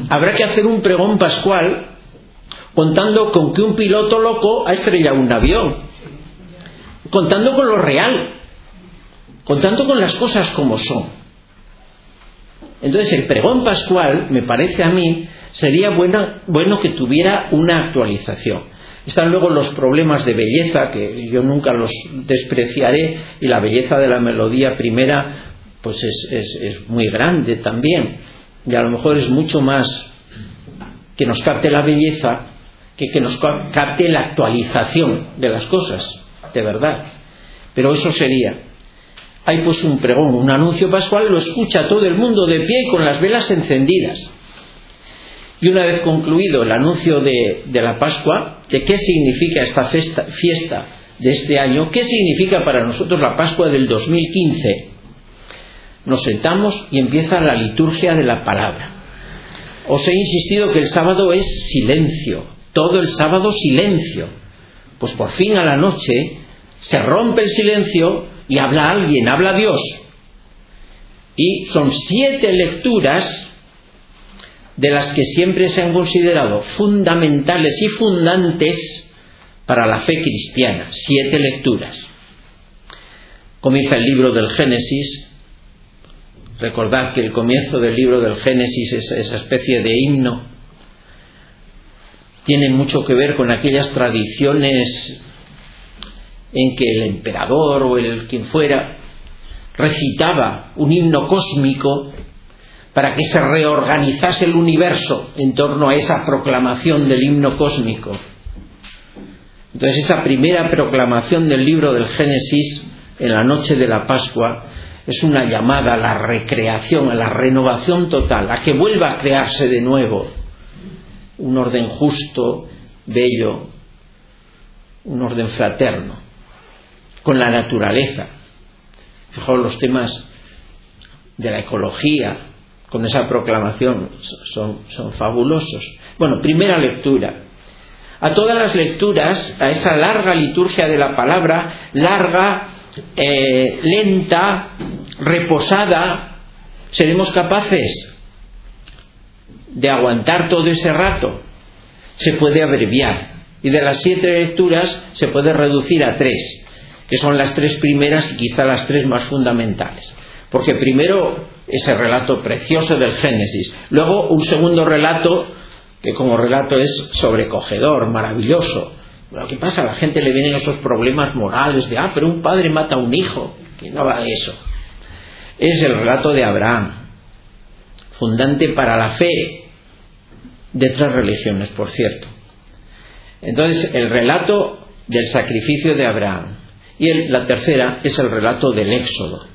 habrá que hacer un pregón pascual contando con que un piloto loco ha estrellado un avión, contando con lo real, contando con las cosas como son. Entonces el pregón pascual, me parece a mí, sería bueno, bueno que tuviera una actualización. Están luego los problemas de belleza, que yo nunca los despreciaré, y la belleza de la melodía primera pues es, es, es muy grande también, y a lo mejor es mucho más que nos capte la belleza que que nos capte la actualización de las cosas, de verdad. Pero eso sería. Hay pues un pregón, un anuncio pascual, lo escucha todo el mundo de pie y con las velas encendidas. Y una vez concluido el anuncio de, de la Pascua, de qué significa esta fiesta, fiesta de este año, qué significa para nosotros la Pascua del dos mil quince, nos sentamos y empieza la liturgia de la palabra. Os he insistido que el sábado es silencio, todo el sábado silencio. Pues por fin a la noche se rompe el silencio y habla alguien, habla Dios. Y son siete lecturas de las que siempre se han considerado fundamentales y fundantes para la fe cristiana. Siete lecturas. Comienza el libro del Génesis. Recordad que el comienzo del libro del Génesis es esa especie de himno. Tiene mucho que ver con aquellas tradiciones en que el emperador o el quien fuera recitaba un himno cósmico para que se reorganizase el universo en torno a esa proclamación del himno cósmico. Entonces esa primera proclamación del libro del Génesis en la noche de la Pascua es una llamada a la recreación, a la renovación total, a que vuelva a crearse de nuevo un orden justo, bello, un orden fraterno, con la naturaleza. Fijaos, los temas de la ecología, con esa proclamación, son, son fabulosos. Bueno, primera lectura. A todas las lecturas, a esa larga liturgia de la palabra, larga, eh, lenta, reposada, seremos capaces de aguantar todo ese rato. Se puede abreviar, y de las siete lecturas se puede reducir a tres, que son las tres primeras y quizá las tres más fundamentales. Porque primero ese relato precioso del Génesis, luego un segundo relato que como relato es sobrecogedor, maravilloso. Lo que pasa, a la gente le vienen esos problemas morales de, ah, pero un padre mata a un hijo, que no va de eso. Es el relato de Abraham, fundante para la fe de tres religiones, por cierto. Entonces, el relato del sacrificio de Abraham. Y el, la tercera es el relato del Éxodo.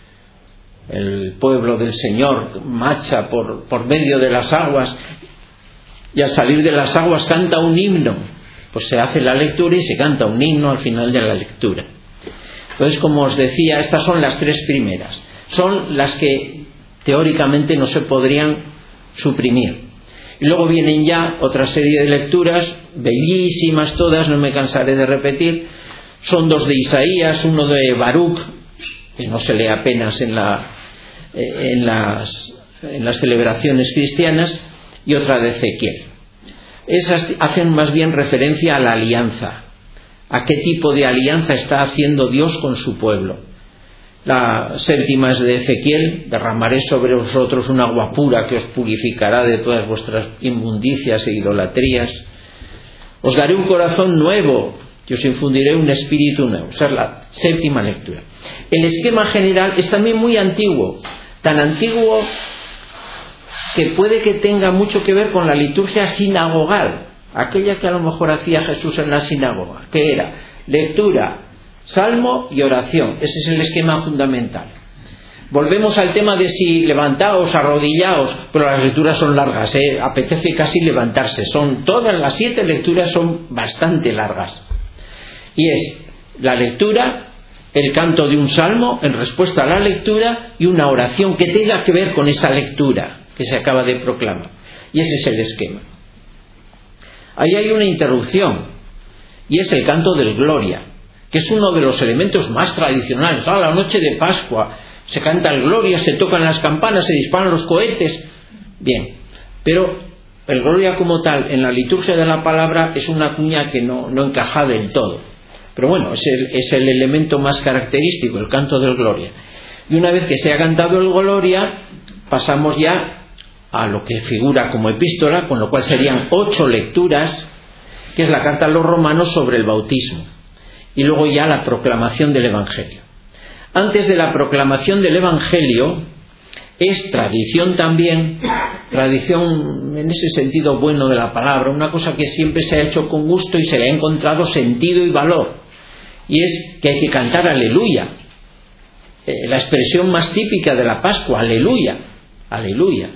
El pueblo del Señor marcha por, por medio de las aguas, y al salir de las aguas canta un himno. Pues se hace la lectura y se canta un himno al final de la lectura. Entonces, como os decía, estas son las tres primeras. Son las que teóricamente no se podrían suprimir. Y luego vienen ya otra serie de lecturas, bellísimas todas, no me cansaré de repetir. Son dos de Isaías, uno de Baruch, que no se lee apenas en, la, en, las, en las celebraciones cristianas, y otra de Ezequiel. Esas hacen más bien referencia a la alianza, a qué tipo de alianza está haciendo Dios con su pueblo. La séptima es de Ezequiel: derramaré sobre vosotros un agua pura que os purificará de todas vuestras inmundicias e idolatrías. Os daré un corazón nuevo, que os infundiré un espíritu nuevo. Esa es la séptima lectura. El esquema general es también muy antiguo, tan antiguo que puede que tenga mucho que ver con la liturgia sinagogal, aquella que a lo mejor hacía Jesús en la sinagoga, que era lectura, salmo y oración. Ese es el esquema fundamental. Volvemos al tema de si levantaos, arrodillaos, pero las lecturas son largas, ¿eh? Apetece casi levantarse. Son todas las siete lecturas son bastante largas. Y es la lectura, el canto de un salmo en respuesta a la lectura y una oración que tenga que ver con esa lectura que se acaba de proclamar. Y ese es el esquema. Ahí hay una interrupción, y es el canto del Gloria, que es uno de los elementos más tradicionales. A la noche de Pascua se canta el Gloria, se tocan las campanas, se disparan los cohetes. Bien, pero el Gloria como tal en la liturgia de la palabra es una cuña que no, no encaja del todo, pero bueno, es el, es el elemento más característico, el canto del Gloria. Y una vez que se ha cantado el Gloria, pasamos ya a lo que figura como epístola, con lo cual serían ocho lecturas, que es la carta a los romanos sobre el bautismo, y luego ya la proclamación del Evangelio. Antes de la proclamación del Evangelio es tradición también, tradición en ese sentido bueno de la palabra, una cosa que siempre se ha hecho con gusto y se le ha encontrado sentido y valor, y es que hay que cantar aleluya, eh, la expresión más típica de la Pascua, aleluya, aleluya,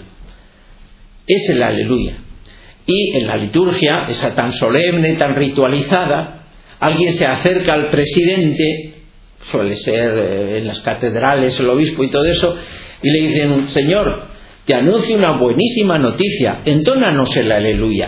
es el aleluya. Y en la liturgia, esa tan solemne, tan ritualizada, alguien se acerca al presidente, suele ser eh, en las catedrales, el obispo y todo eso, y le dicen: Señor, te anuncio una buenísima noticia, entónanos el aleluya.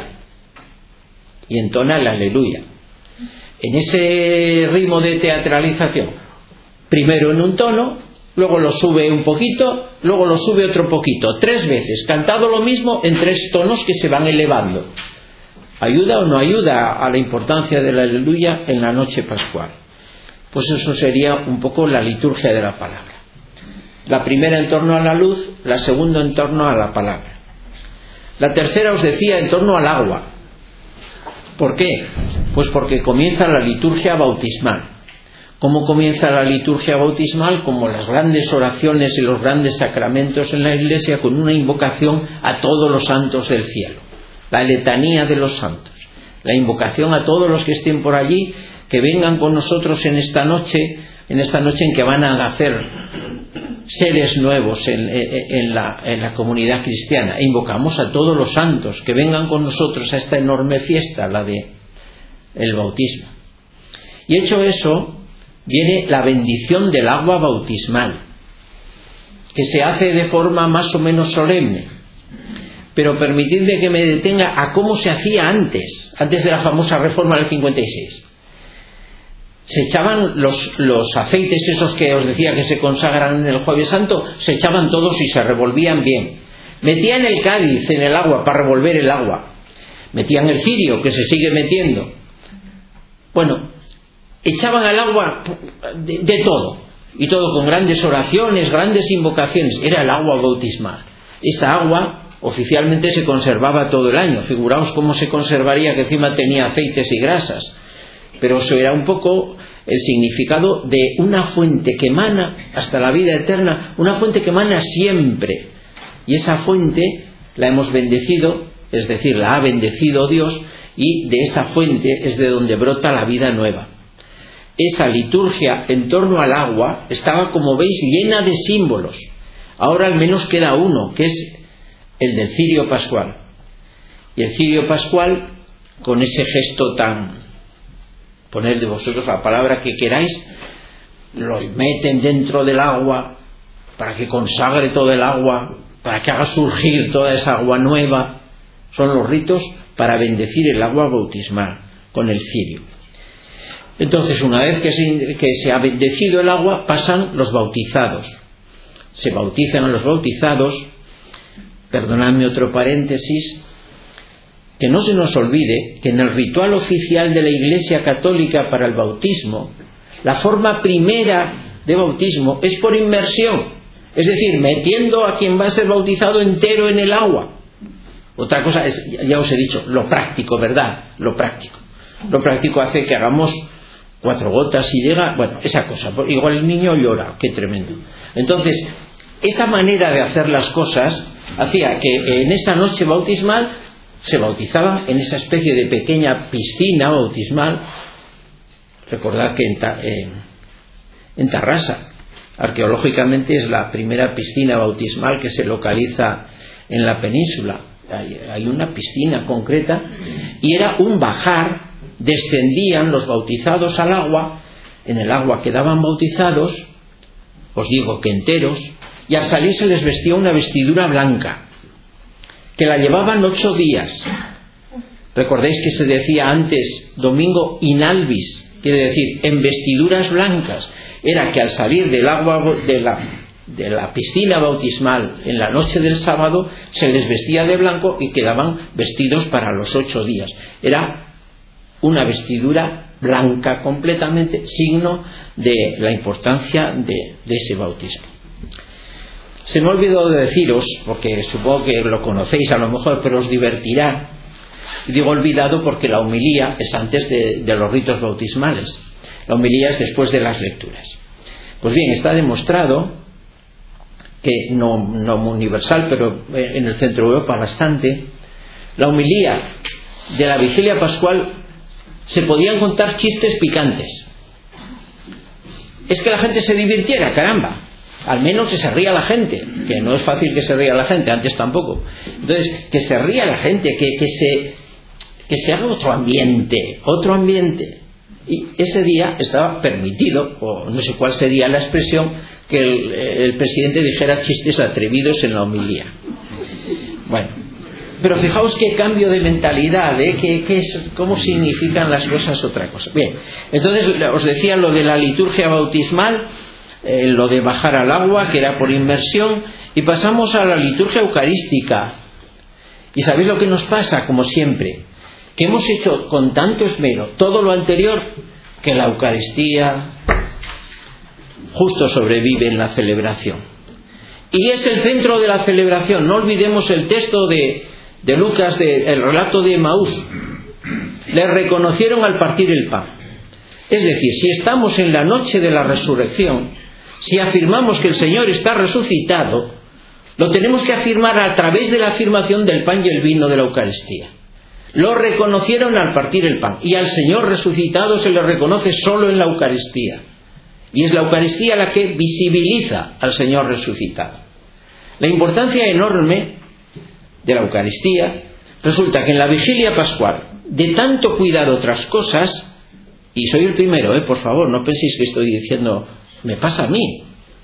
Y entona el aleluya. En ese ritmo de teatralización, primero en un tono, luego lo sube un poquito, luego lo sube otro poquito, tres veces, cantado lo mismo en tres tonos que se van elevando. ¿Ayuda o no ayuda a la importancia del aleluya en la noche pascual? Pues eso sería un poco la liturgia de la palabra. La primera en torno a la luz, la segunda en torno a la palabra. La tercera, os decía, en torno al agua. ¿Por qué? Pues porque comienza la liturgia bautismal. ¿Cómo comienza la liturgia bautismal? Como las grandes oraciones y los grandes sacramentos en la Iglesia, con una invocación a todos los santos del cielo. La letanía de los santos. La invocación a todos los que estén por allí, que vengan con nosotros en esta noche, en esta noche en que van a nacer seres nuevos en, en, en, la, en la comunidad cristiana. E invocamos a todos los santos que vengan con nosotros a esta enorme fiesta, la de el bautismo. Y hecho eso, viene la bendición del agua bautismal, que se hace de forma más o menos solemne. Pero permitidme que me detenga a cómo se hacía antes, antes de la famosa reforma del cincuenta y seis. Se echaban los, los aceites esos que os decía que se consagran en el Jueves Santo, se echaban todos y se revolvían bien. Metían el cáliz en el agua para revolver el agua. Metían el cirio, que se sigue metiendo. Bueno, echaban al agua de, de todo, y todo con grandes oraciones, grandes invocaciones. Era el agua bautismal. Esa agua oficialmente se conservaba todo el año. Figuraos cómo se conservaría, que encima tenía aceites y grasas. Pero eso era un poco el significado de una fuente que emana hasta la vida eterna, una fuente que emana siempre. Y esa fuente la hemos bendecido, es decir, la ha bendecido Dios, y de esa fuente es de donde brota la vida nueva. Esa liturgia en torno al agua estaba, como veis, llena de símbolos. Ahora al menos queda uno, que es el del cirio pascual. Y el cirio pascual, con ese gesto tan... poned de vosotros la palabra que queráis, lo meten dentro del agua para que consagre todo el agua, para que haga surgir toda esa agua nueva. Son los ritos para bendecir el agua bautismal con el cirio. Entonces, una vez que se, que se ha bendecido el agua, pasan los bautizados. Se bautizan a los bautizados. Perdonadme otro paréntesis, que no se nos olvide que en el ritual oficial de la Iglesia Católica para el bautismo, la forma primera de bautismo es por inmersión, es decir, metiendo a quien va a ser bautizado entero en el agua. Otra cosa es, ya os he dicho, lo práctico, ¿verdad? Lo práctico. Lo práctico hace que hagamos cuatro gotas y llega, bueno, esa cosa. Igual el niño llora, qué tremendo. Entonces, esa manera de hacer las cosas hacía que en esa noche bautismal se bautizaban en esa especie de pequeña piscina bautismal. Recordad que en, en, en Tarrasa, arqueológicamente, es la primera piscina bautismal que se localiza en la península. Hay, hay una piscina concreta, y era un bajar, descendían los bautizados al agua, en el agua quedaban bautizados, os digo que enteros, y al salir se les vestía una vestidura blanca, que la llevaban ocho días. Recordéis que se decía antes domingo in albis, quiere decir en vestiduras blancas. Era que al salir del agua de la, de la piscina bautismal en la noche del sábado, se les vestía de blanco y quedaban vestidos para los ocho días. Era una vestidura blanca completamente, signo de la importancia de, de ese bautismo. Se me ha olvidado de deciros, porque supongo que lo conocéis a lo mejor, pero os divertirá. Digo olvidado porque la homilía es antes de, de los ritos bautismales. La homilía es después de las lecturas. Pues bien, está demostrado que, no, no universal, pero en el centro de Europa bastante, la homilía de la vigilia pascual se podían contar chistes picantes. Es que la gente se divirtiera, caramba. Al menos que se ría la gente, que no es fácil que se ría la gente, antes tampoco. Entonces, que se ría la gente, que, que, se, que se haga otro ambiente, otro ambiente. Y ese día estaba permitido, o no sé cuál sería la expresión, que el, el presidente dijera chistes atrevidos en la homilía. Bueno, pero fijaos qué cambio de mentalidad, ¿eh? ¿Qué, qué es, cómo significan las cosas otra cosa. Bien, entonces os decía lo de la liturgia bautismal, eh, lo de bajar al agua, que era por inmersión, y pasamos a la liturgia eucarística. ¿Y sabéis lo que nos pasa? Como siempre, que hemos hecho con tanto esmero todo lo anterior, que la Eucaristía justo sobrevive en la celebración. Y es el centro de la celebración. No olvidemos el texto de, de Lucas, de, el relato de Emaús. Le reconocieron al partir el pan. Es decir, si estamos en la noche de la resurrección, si afirmamos que el Señor está resucitado, lo tenemos que afirmar a través de la afirmación del pan y el vino de la Eucaristía. Lo reconocieron al partir el pan, y al Señor resucitado se le reconoce solo en la Eucaristía. Y es la Eucaristía la que visibiliza al Señor resucitado. La importancia enorme de la Eucaristía resulta que en la vigilia pascual, de tanto cuidar otras cosas, y soy el primero, ¿eh? Por favor, no penséis que estoy diciendo, me pasa a mí.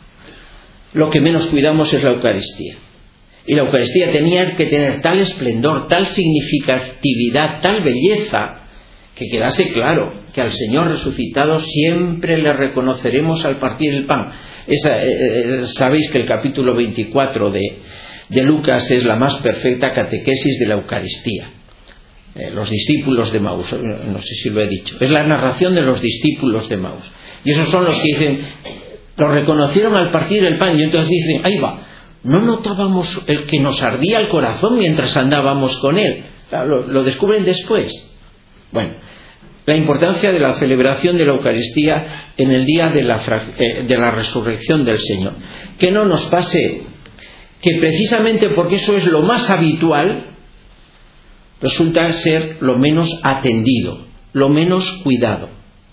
Lo que menos cuidamos es la Eucaristía. Y la Eucaristía tenía que tener tal esplendor, tal significatividad, tal belleza, que quedase claro que al Señor resucitado siempre le reconoceremos al partir el pan. Esa, eh, sabéis que el capítulo veinticuatro de, de Lucas es la más perfecta catequesis de la Eucaristía. Eh, los discípulos de Emaús, no sé si lo he dicho, es la narración de los discípulos de Emaús. Y esos son los que dicen, lo reconocieron al partir el pan, y entonces dicen, ahí va, no notábamos el que nos ardía el corazón mientras andábamos con él. Lo, lo descubren después. Bueno, la importancia de la celebración de la Eucaristía en el día de la, de la resurrección del Señor. Que no nos pase que precisamente porque eso es lo más habitual, resulta ser lo menos atendido, lo menos cuidado.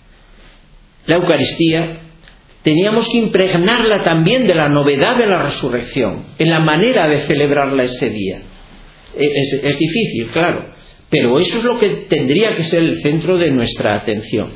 La Eucaristía teníamos que impregnarla también de la novedad de la resurrección, en la manera de celebrarla ese día. Es, es difícil, claro, pero eso es lo que tendría que ser el centro de nuestra atención.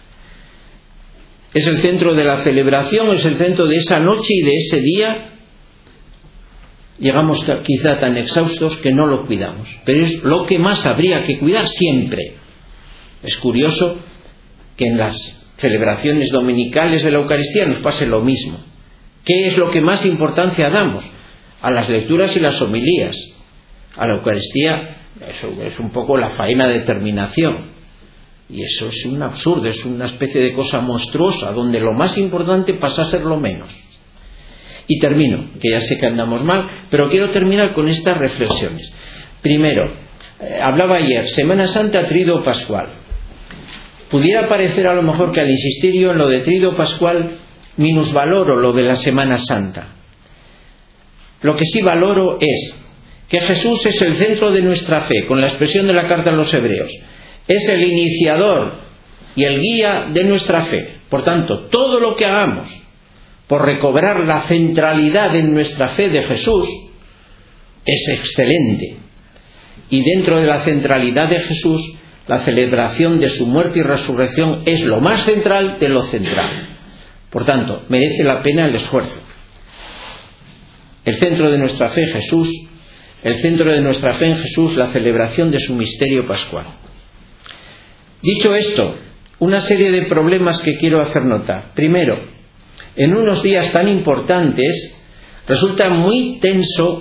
Es el centro de la celebración, es el centro de esa noche y de ese día. Llegamos quizá tan exhaustos que no lo cuidamos, pero es lo que más habría que cuidar siempre. Es curioso que en las celebraciones dominicales de la Eucaristía nos pase lo mismo. ¿Qué es lo que más importancia damos? A las lecturas y las homilías. A la Eucaristía eso es un poco la faena de terminación. Y eso es un absurdo, es una especie de cosa monstruosa, donde lo más importante pasa a ser lo menos. Y termino, que ya sé que andamos mal, pero quiero terminar con estas reflexiones. Primero, eh, hablaba ayer, Semana Santa, Triduo Pascual. Pudiera parecer a lo mejor que al insistir yo en lo de Triduo Pascual minusvaloro lo de la Semana Santa. Lo que sí valoro es que Jesús es el centro de nuestra fe, con la expresión de la carta a los Hebreos. Es el iniciador y el guía de nuestra fe. Por tanto, todo lo que hagamos por recobrar la centralidad en nuestra fe de Jesús es excelente. Y dentro de la centralidad de Jesús, la celebración de su muerte y resurrección es lo más central de lo central. Por tanto, merece la pena el esfuerzo. El centro de nuestra fe, Jesús. El centro de nuestra fe en Jesús, la celebración de su misterio pascual. Dicho esto, una serie de problemas que quiero hacer notar. Primero, en unos días tan importantes Resulta muy tenso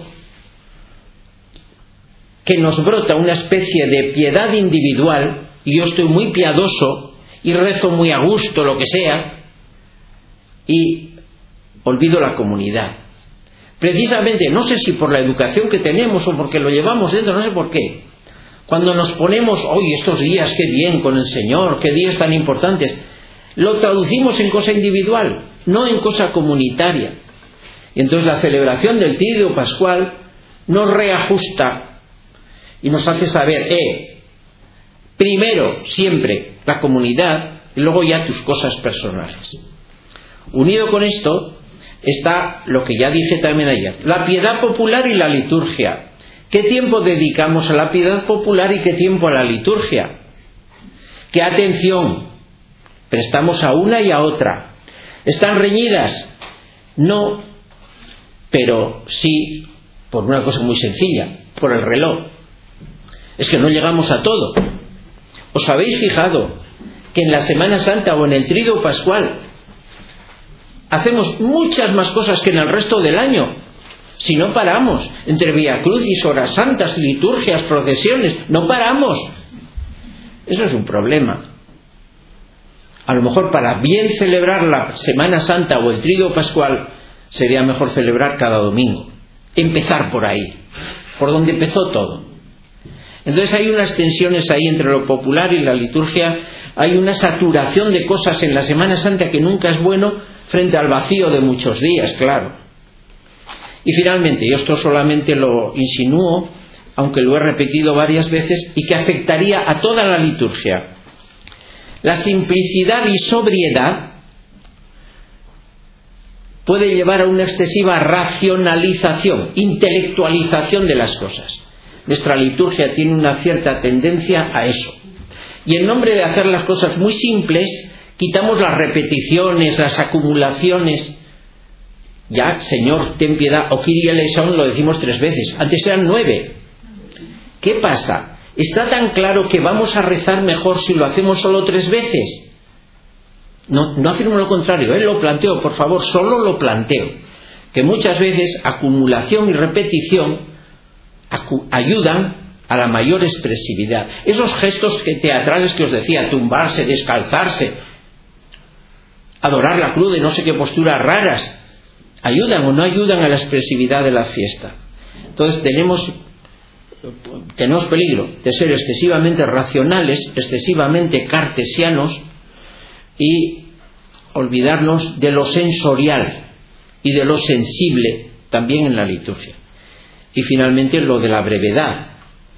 que nos brota una especie de piedad individual, y yo estoy muy piadoso y rezo muy a gusto, lo que sea, y olvido la comunidad. Precisamente, no sé si por la educación que tenemos o porque lo llevamos dentro, no sé por qué, cuando nos ponemos, hoy estos días, qué bien con el Señor, qué días tan importantes, lo traducimos en cosa individual, no en cosa comunitaria. Y entonces la celebración del Triduo Pascual nos reajusta y nos hace saber, eh, primero, siempre, la comunidad, y luego ya tus cosas personales. Unido con esto está lo que ya dije también ayer, la piedad popular y la liturgia. ¿Qué tiempo dedicamos a la piedad popular y qué tiempo a la liturgia? ¿Qué atención prestamos a una y a otra? ¿Están reñidas? No, pero sí por una cosa muy sencilla, por el reloj. Es que no llegamos a todo. ¿Os habéis fijado que en la Semana Santa o en el Triduo Pascual hacemos muchas más cosas que en el resto del año? Si no paramos, entre Vía Crucis, horas santas, liturgias, procesiones, no paramos. Eso es un problema. A lo mejor para bien celebrar la Semana Santa o el Triduo Pascual sería mejor celebrar cada domingo. Empezar por ahí, por donde empezó todo. Entonces hay unas tensiones ahí entre lo popular y la liturgia, hay una saturación de cosas en la Semana Santa que nunca es bueno frente al vacío de muchos días, claro. Y finalmente, yo esto solamente lo insinúo, aunque lo he repetido varias veces, y que afectaría a toda la liturgia. La simplicidad y sobriedad puede llevar a una excesiva racionalización, intelectualización de las cosas. Nuestra liturgia tiene una cierta tendencia a eso. Y en nombre de hacer las cosas muy simples, quitamos las repeticiones, las acumulaciones. Ya, Señor, ten piedad, o Kyrie eleison lo decimos tres veces, antes eran nueve. ¿Qué pasa? Está tan claro que vamos a rezar mejor si lo hacemos solo tres veces. No, no afirmo lo contrario, ¿eh? Lo planteo, por favor, solo lo planteo. Que muchas veces acumulación y repetición acu- ayudan a la mayor expresividad. Esos gestos que teatrales que os decía, tumbarse, descalzarse, adorar la cruz de no sé qué posturas raras, ¿ayudan o no ayudan a la expresividad de la fiesta? Entonces tenemos, tenemos peligro de ser excesivamente racionales, excesivamente cartesianos y olvidarnos de lo sensorial y de lo sensible también en la liturgia. Y finalmente lo de la brevedad.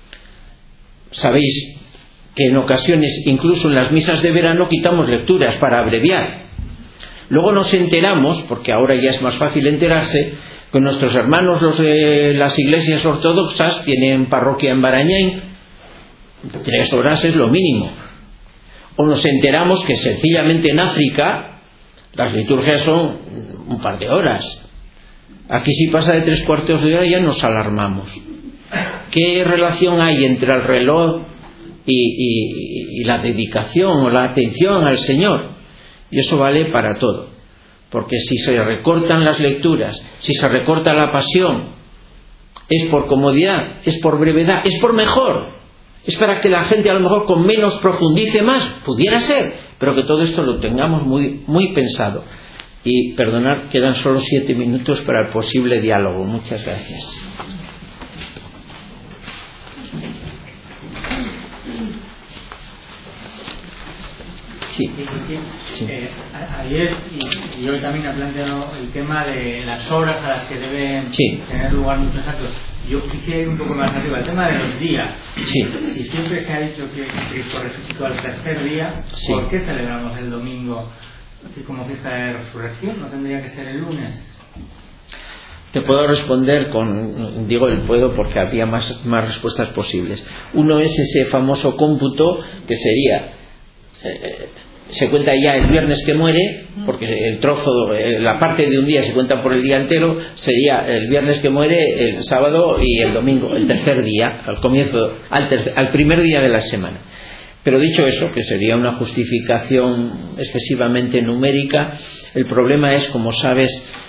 Sabéis que en ocasiones, incluso en las misas de verano, quitamos lecturas para abreviar. Luego nos enteramos, porque ahora ya es más fácil enterarse, que nuestros hermanos los de las iglesias ortodoxas tienen parroquia en Barañáin, tres horas es lo mínimo. O nos enteramos que sencillamente en África las liturgias son un par de horas. Aquí si pasa de tres cuartos de hora ya nos alarmamos. ¿Qué relación hay entre el reloj y, y, y la dedicación o la atención al Señor? Y eso vale para todo. Porque si se recortan las lecturas, si se recorta la pasión, es por comodidad, es por brevedad, es por mejor. Es para que la gente a lo mejor con menos profundice más, pudiera ser, pero que todo esto lo tengamos muy, muy pensado. Y perdonad, quedan solo siete minutos para el posible diálogo. Muchas gracias. Sí. Sí.
Eh, ayer y, y hoy también ha planteado el tema de las horas a las que deben sí. tener lugar muchos actos. Yo quisiera ir un poco más arriba, el tema de los días.
Sí.
Si siempre se ha dicho que Cristo resucitó al tercer día, sí. ¿por qué celebramos el domingo como fiesta de resurrección? ¿No tendría que ser el lunes?
Te puedo responder con, digo el puedo porque había más, más respuestas posibles. Uno es ese famoso cómputo que sería, eh, se cuenta ya el viernes que muere, porque el trozo, eh, la parte de un día se cuenta por el día entero, sería el viernes que muere, el sábado y el domingo, el tercer día, al comienzo, al, ter, al primer día de la semana. Pero dicho eso, que sería una justificación excesivamente numérica, el problema es, como sabes,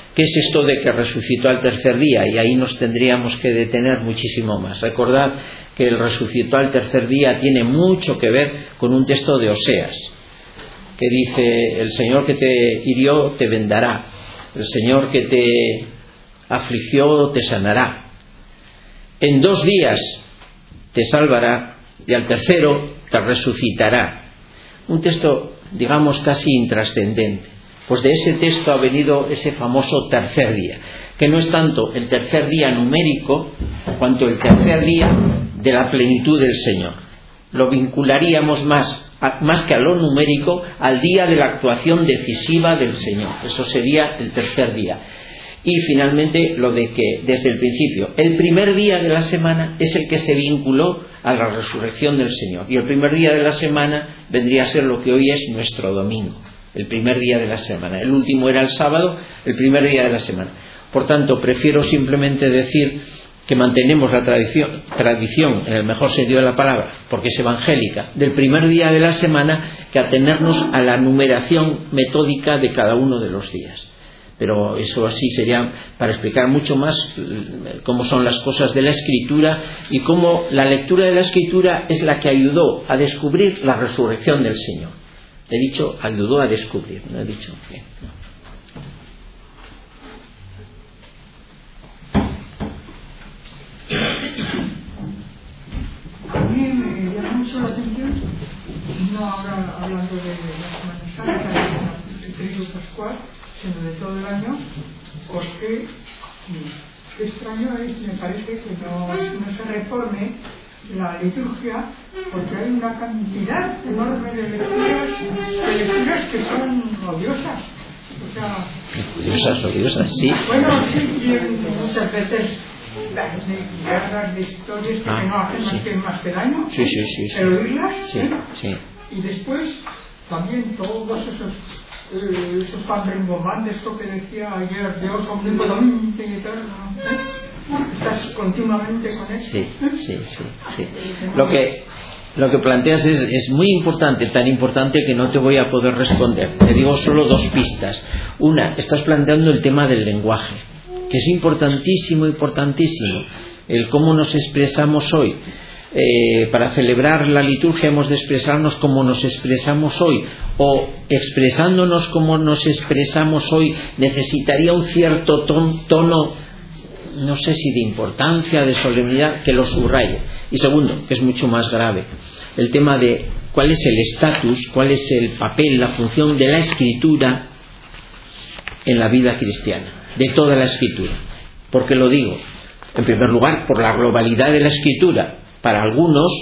¿Qué es esto de que resucitó al tercer día? Y ahí nos tendríamos que detener muchísimo más. Recordad que el resucitó al tercer día tiene mucho que ver con un texto de Oseas, que dice: el Señor que te hirió te vendará, el Señor que te afligió te sanará, en dos días te salvará y al tercero te resucitará. Un texto, digamos, casi intrascendente. Pues de ese texto ha venido ese famoso tercer día, que no es tanto el tercer día numérico cuanto el tercer día de la plenitud del Señor. Lo vincularíamos más, más que a lo numérico, al día de la actuación decisiva del Señor. Eso sería el tercer día. Y finalmente lo de que desde el principio, el primer día de la semana es el que se vinculó a la resurrección del Señor. Y el primer día de la semana vendría a ser lo que hoy es nuestro domingo. El primer día de la semana. El último era el sábado, el primer día de la semana. Por tanto, prefiero simplemente decir que mantenemos la tradición, tradición en el mejor sentido de la palabra, porque es evangélica, del primer día de la semana, que atenernos a la numeración metódica de cada uno de los días. Pero eso así sería para explicar mucho más cómo son las cosas de la Escritura y cómo la lectura de la Escritura es la que ayudó a descubrir la resurrección del Señor. He dicho, ayudó a descubrir, no he dicho bien.
A mí me llama mucho la atención, no ahora hablando de la Semana Santa, del periodo pascual, sino de todo el año, porque qué extraño es, me parece que no, no se reforme la liturgia, porque hay una cantidad enorme de lecturas, de lecturas que son odiosas. O sea,
odiosas, odiosas, sí.
Bueno, sí, y muchas veces las de guerras, de historias que
ah,
no hacen
sí.
más que más que daño,
sí, sí, sí, sí.
pero oírlas,
sí,
¿eh?
sí.
Y después también todos esos eh, esos pan rimbombante, esto que decía ayer, Dios omnipotente y eterno, ¿eh? Estás continuamente con él.
Sí, sí, sí, sí. Lo que, lo que planteas es, es muy importante, tan importante que no te voy a poder responder. Te digo solo dos pistas. Una, estás planteando el tema del lenguaje, que es importantísimo, importantísimo. El cómo nos expresamos hoy. Eh, para celebrar la liturgia hemos de expresarnos como nos expresamos hoy, o expresándonos como nos expresamos hoy necesitaría un cierto ton, tono, no sé si de importancia, de solemnidad, que lo subraye. Y segundo, que es mucho más grave, el tema de cuál es el estatus, cuál es el papel, la función de la Escritura en la vida cristiana, de toda la Escritura. ¿Por qué lo digo? En primer lugar, por la globalidad de la Escritura. Para algunos,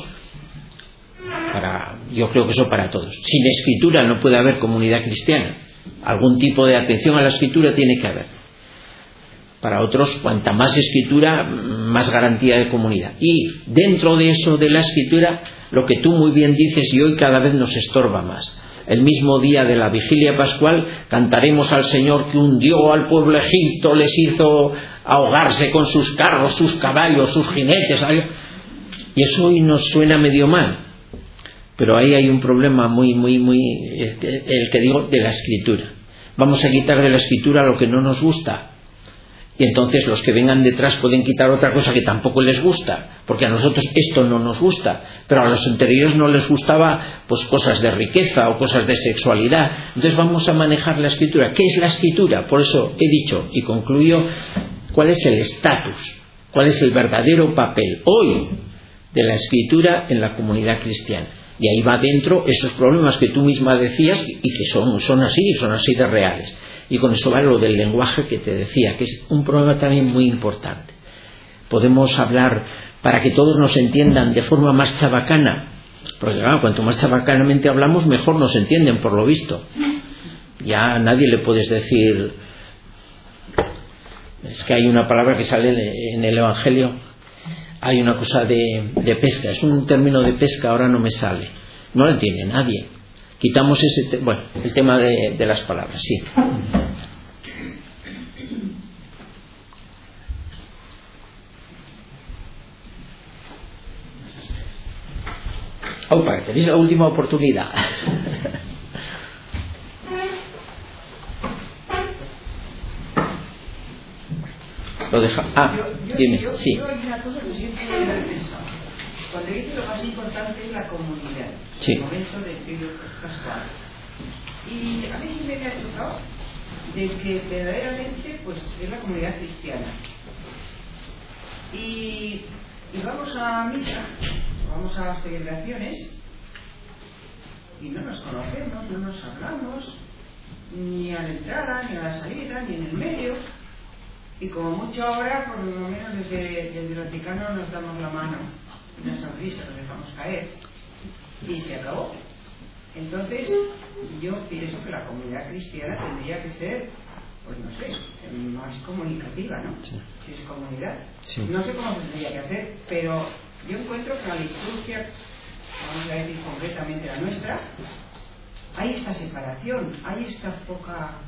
para, yo creo que eso para todos. Sin Escritura no puede haber comunidad cristiana. Algún tipo de atención a la Escritura tiene que haber. Para otros, cuanta más Escritura, más garantía de comunidad. Y dentro de eso de la Escritura, lo que tú muy bien dices y hoy cada vez nos estorba más. El mismo día de la vigilia pascual cantaremos al Señor que hundió al pueblo Egipto, les hizo ahogarse con sus carros, sus caballos, sus jinetes. Y eso hoy nos suena medio mal. Pero ahí hay un problema muy, muy, muy, el que digo, de la Escritura. Vamos a quitar de la Escritura lo que no nos gusta. Y entonces los que vengan detrás pueden quitar otra cosa que tampoco les gusta, porque a nosotros esto no nos gusta, pero a los anteriores no les gustaba pues cosas de riqueza o cosas de sexualidad. Entonces vamos a manejar la Escritura. ¿Qué es la Escritura? Por eso he dicho y concluyo cuál es el estatus, cuál es el verdadero papel hoy de la Escritura en la comunidad cristiana. Y ahí va dentro esos problemas que tú misma decías y que son, son así, son así de reales. Y con eso va lo del lenguaje que te decía, que es un problema también muy importante. Podemos hablar para que todos nos entiendan de forma más chabacana, porque claro, cuanto más chabacanamente hablamos, mejor nos entienden, por lo visto. Ya a nadie le puedes decir, es que hay una palabra que sale en el Evangelio, hay una cosa de, de pesca, es un término de pesca, ahora no me sale, no lo entiende nadie. Quitamos ese, te- bueno, el tema de, de las palabras, sí. Opa, tenéis la última oportunidad. lo deja. Ah,
yo, yo,
dime,
yo,
sí.
Yo hay una cosa que siempre he pensado. Cuando dice lo más importante es la comunidad,
sí.
el momento del trío pascual. Y a mí siempre me ha tocado de que verdaderamente pues es la comunidad cristiana. Y, y vamos a misa, vamos a las celebraciones y no nos conocemos, no nos hablamos, ni a la entrada, ni a la salida, ni en el medio. Y como mucho ahora, por lo menos desde, desde el Vaticano nos damos la mano, una sonrisa, nos dejamos caer y se acabó. Entonces yo pienso que la comunidad cristiana tendría que ser, pues no sé, más comunicativa, ¿no? Sí. Si es comunidad. Sí. No sé cómo se tendría que hacer, pero yo encuentro que la liturgia, vamos a decir concretamente la nuestra, hay esta separación, hay esta poca,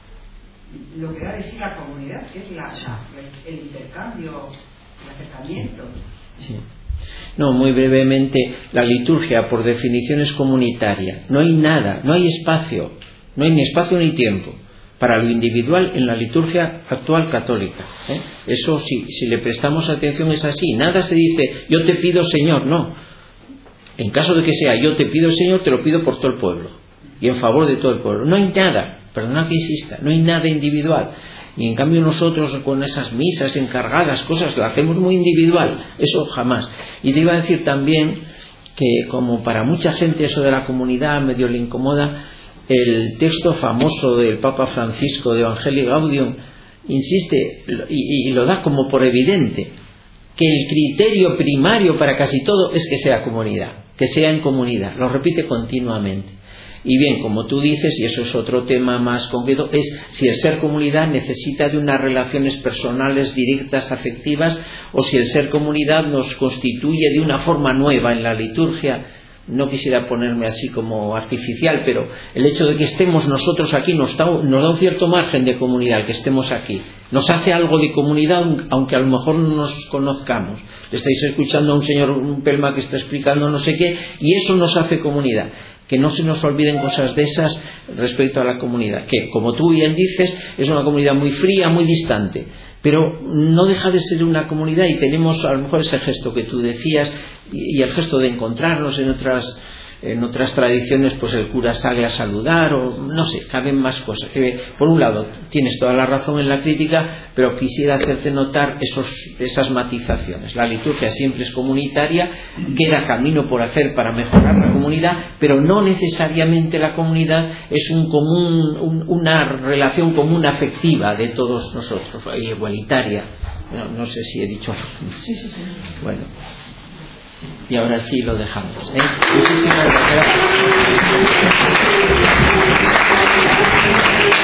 lo que da de sí la comunidad, que es la, la, el intercambio, el acercamiento.
Sí. No, muy brevemente, la liturgia por definición es comunitaria. No hay nada, no hay espacio, no hay ni espacio ni tiempo para lo individual en la liturgia actual católica. ¿eh? Eso sí, si le prestamos atención es así. Nada se dice, yo te pido Señor, no. En caso de que sea yo te pido Señor, te lo pido por todo el pueblo y en favor de todo el pueblo. No hay nada, perdona que insista, no hay nada individual. Y en cambio nosotros con esas misas encargadas, cosas, lo hacemos muy individual, eso jamás. Y te iba a decir también que como para mucha gente eso de la comunidad medio le incomoda, el texto famoso del Papa Francisco de Evangelii Gaudium insiste y, y lo da como por evidente, que el criterio primario para casi todo es que sea comunidad, que sea en comunidad, lo repite continuamente. Y bien, como tú dices, y eso es otro tema más concreto, es si el ser comunidad necesita de unas relaciones personales directas, afectivas, o si el ser comunidad nos constituye de una forma nueva en la liturgia. No quisiera ponerme así como artificial, pero el hecho de que estemos nosotros aquí nos da, nos da un cierto margen de comunidad, el que estemos aquí. Nos hace algo de comunidad, aunque a lo mejor no nos conozcamos. Le estáis escuchando a un señor, un pelma que está explicando no sé qué, y eso nos hace comunidad. Que no se nos olviden cosas de esas respecto a la comunidad, que como tú bien dices es una comunidad muy fría, muy distante, pero no deja de ser una comunidad y tenemos a lo mejor ese gesto que tú decías y, y el gesto de encontrarnos en otras en otras tradiciones, pues el cura sale a saludar o no sé, caben más cosas. Que, por un lado tienes toda la razón en la crítica, pero quisiera hacerte notar esos, esas matizaciones. La liturgia siempre es comunitaria, queda camino por hacer para mejorar la comunidad, pero no necesariamente la comunidad es un común, un, una relación común afectiva de todos nosotros, igualitaria. No, no sé si he dicho algo.
Sí, sí, sí.
Bueno. Y ahora sí lo dejamos. ¿eh? Muchísimas gracias.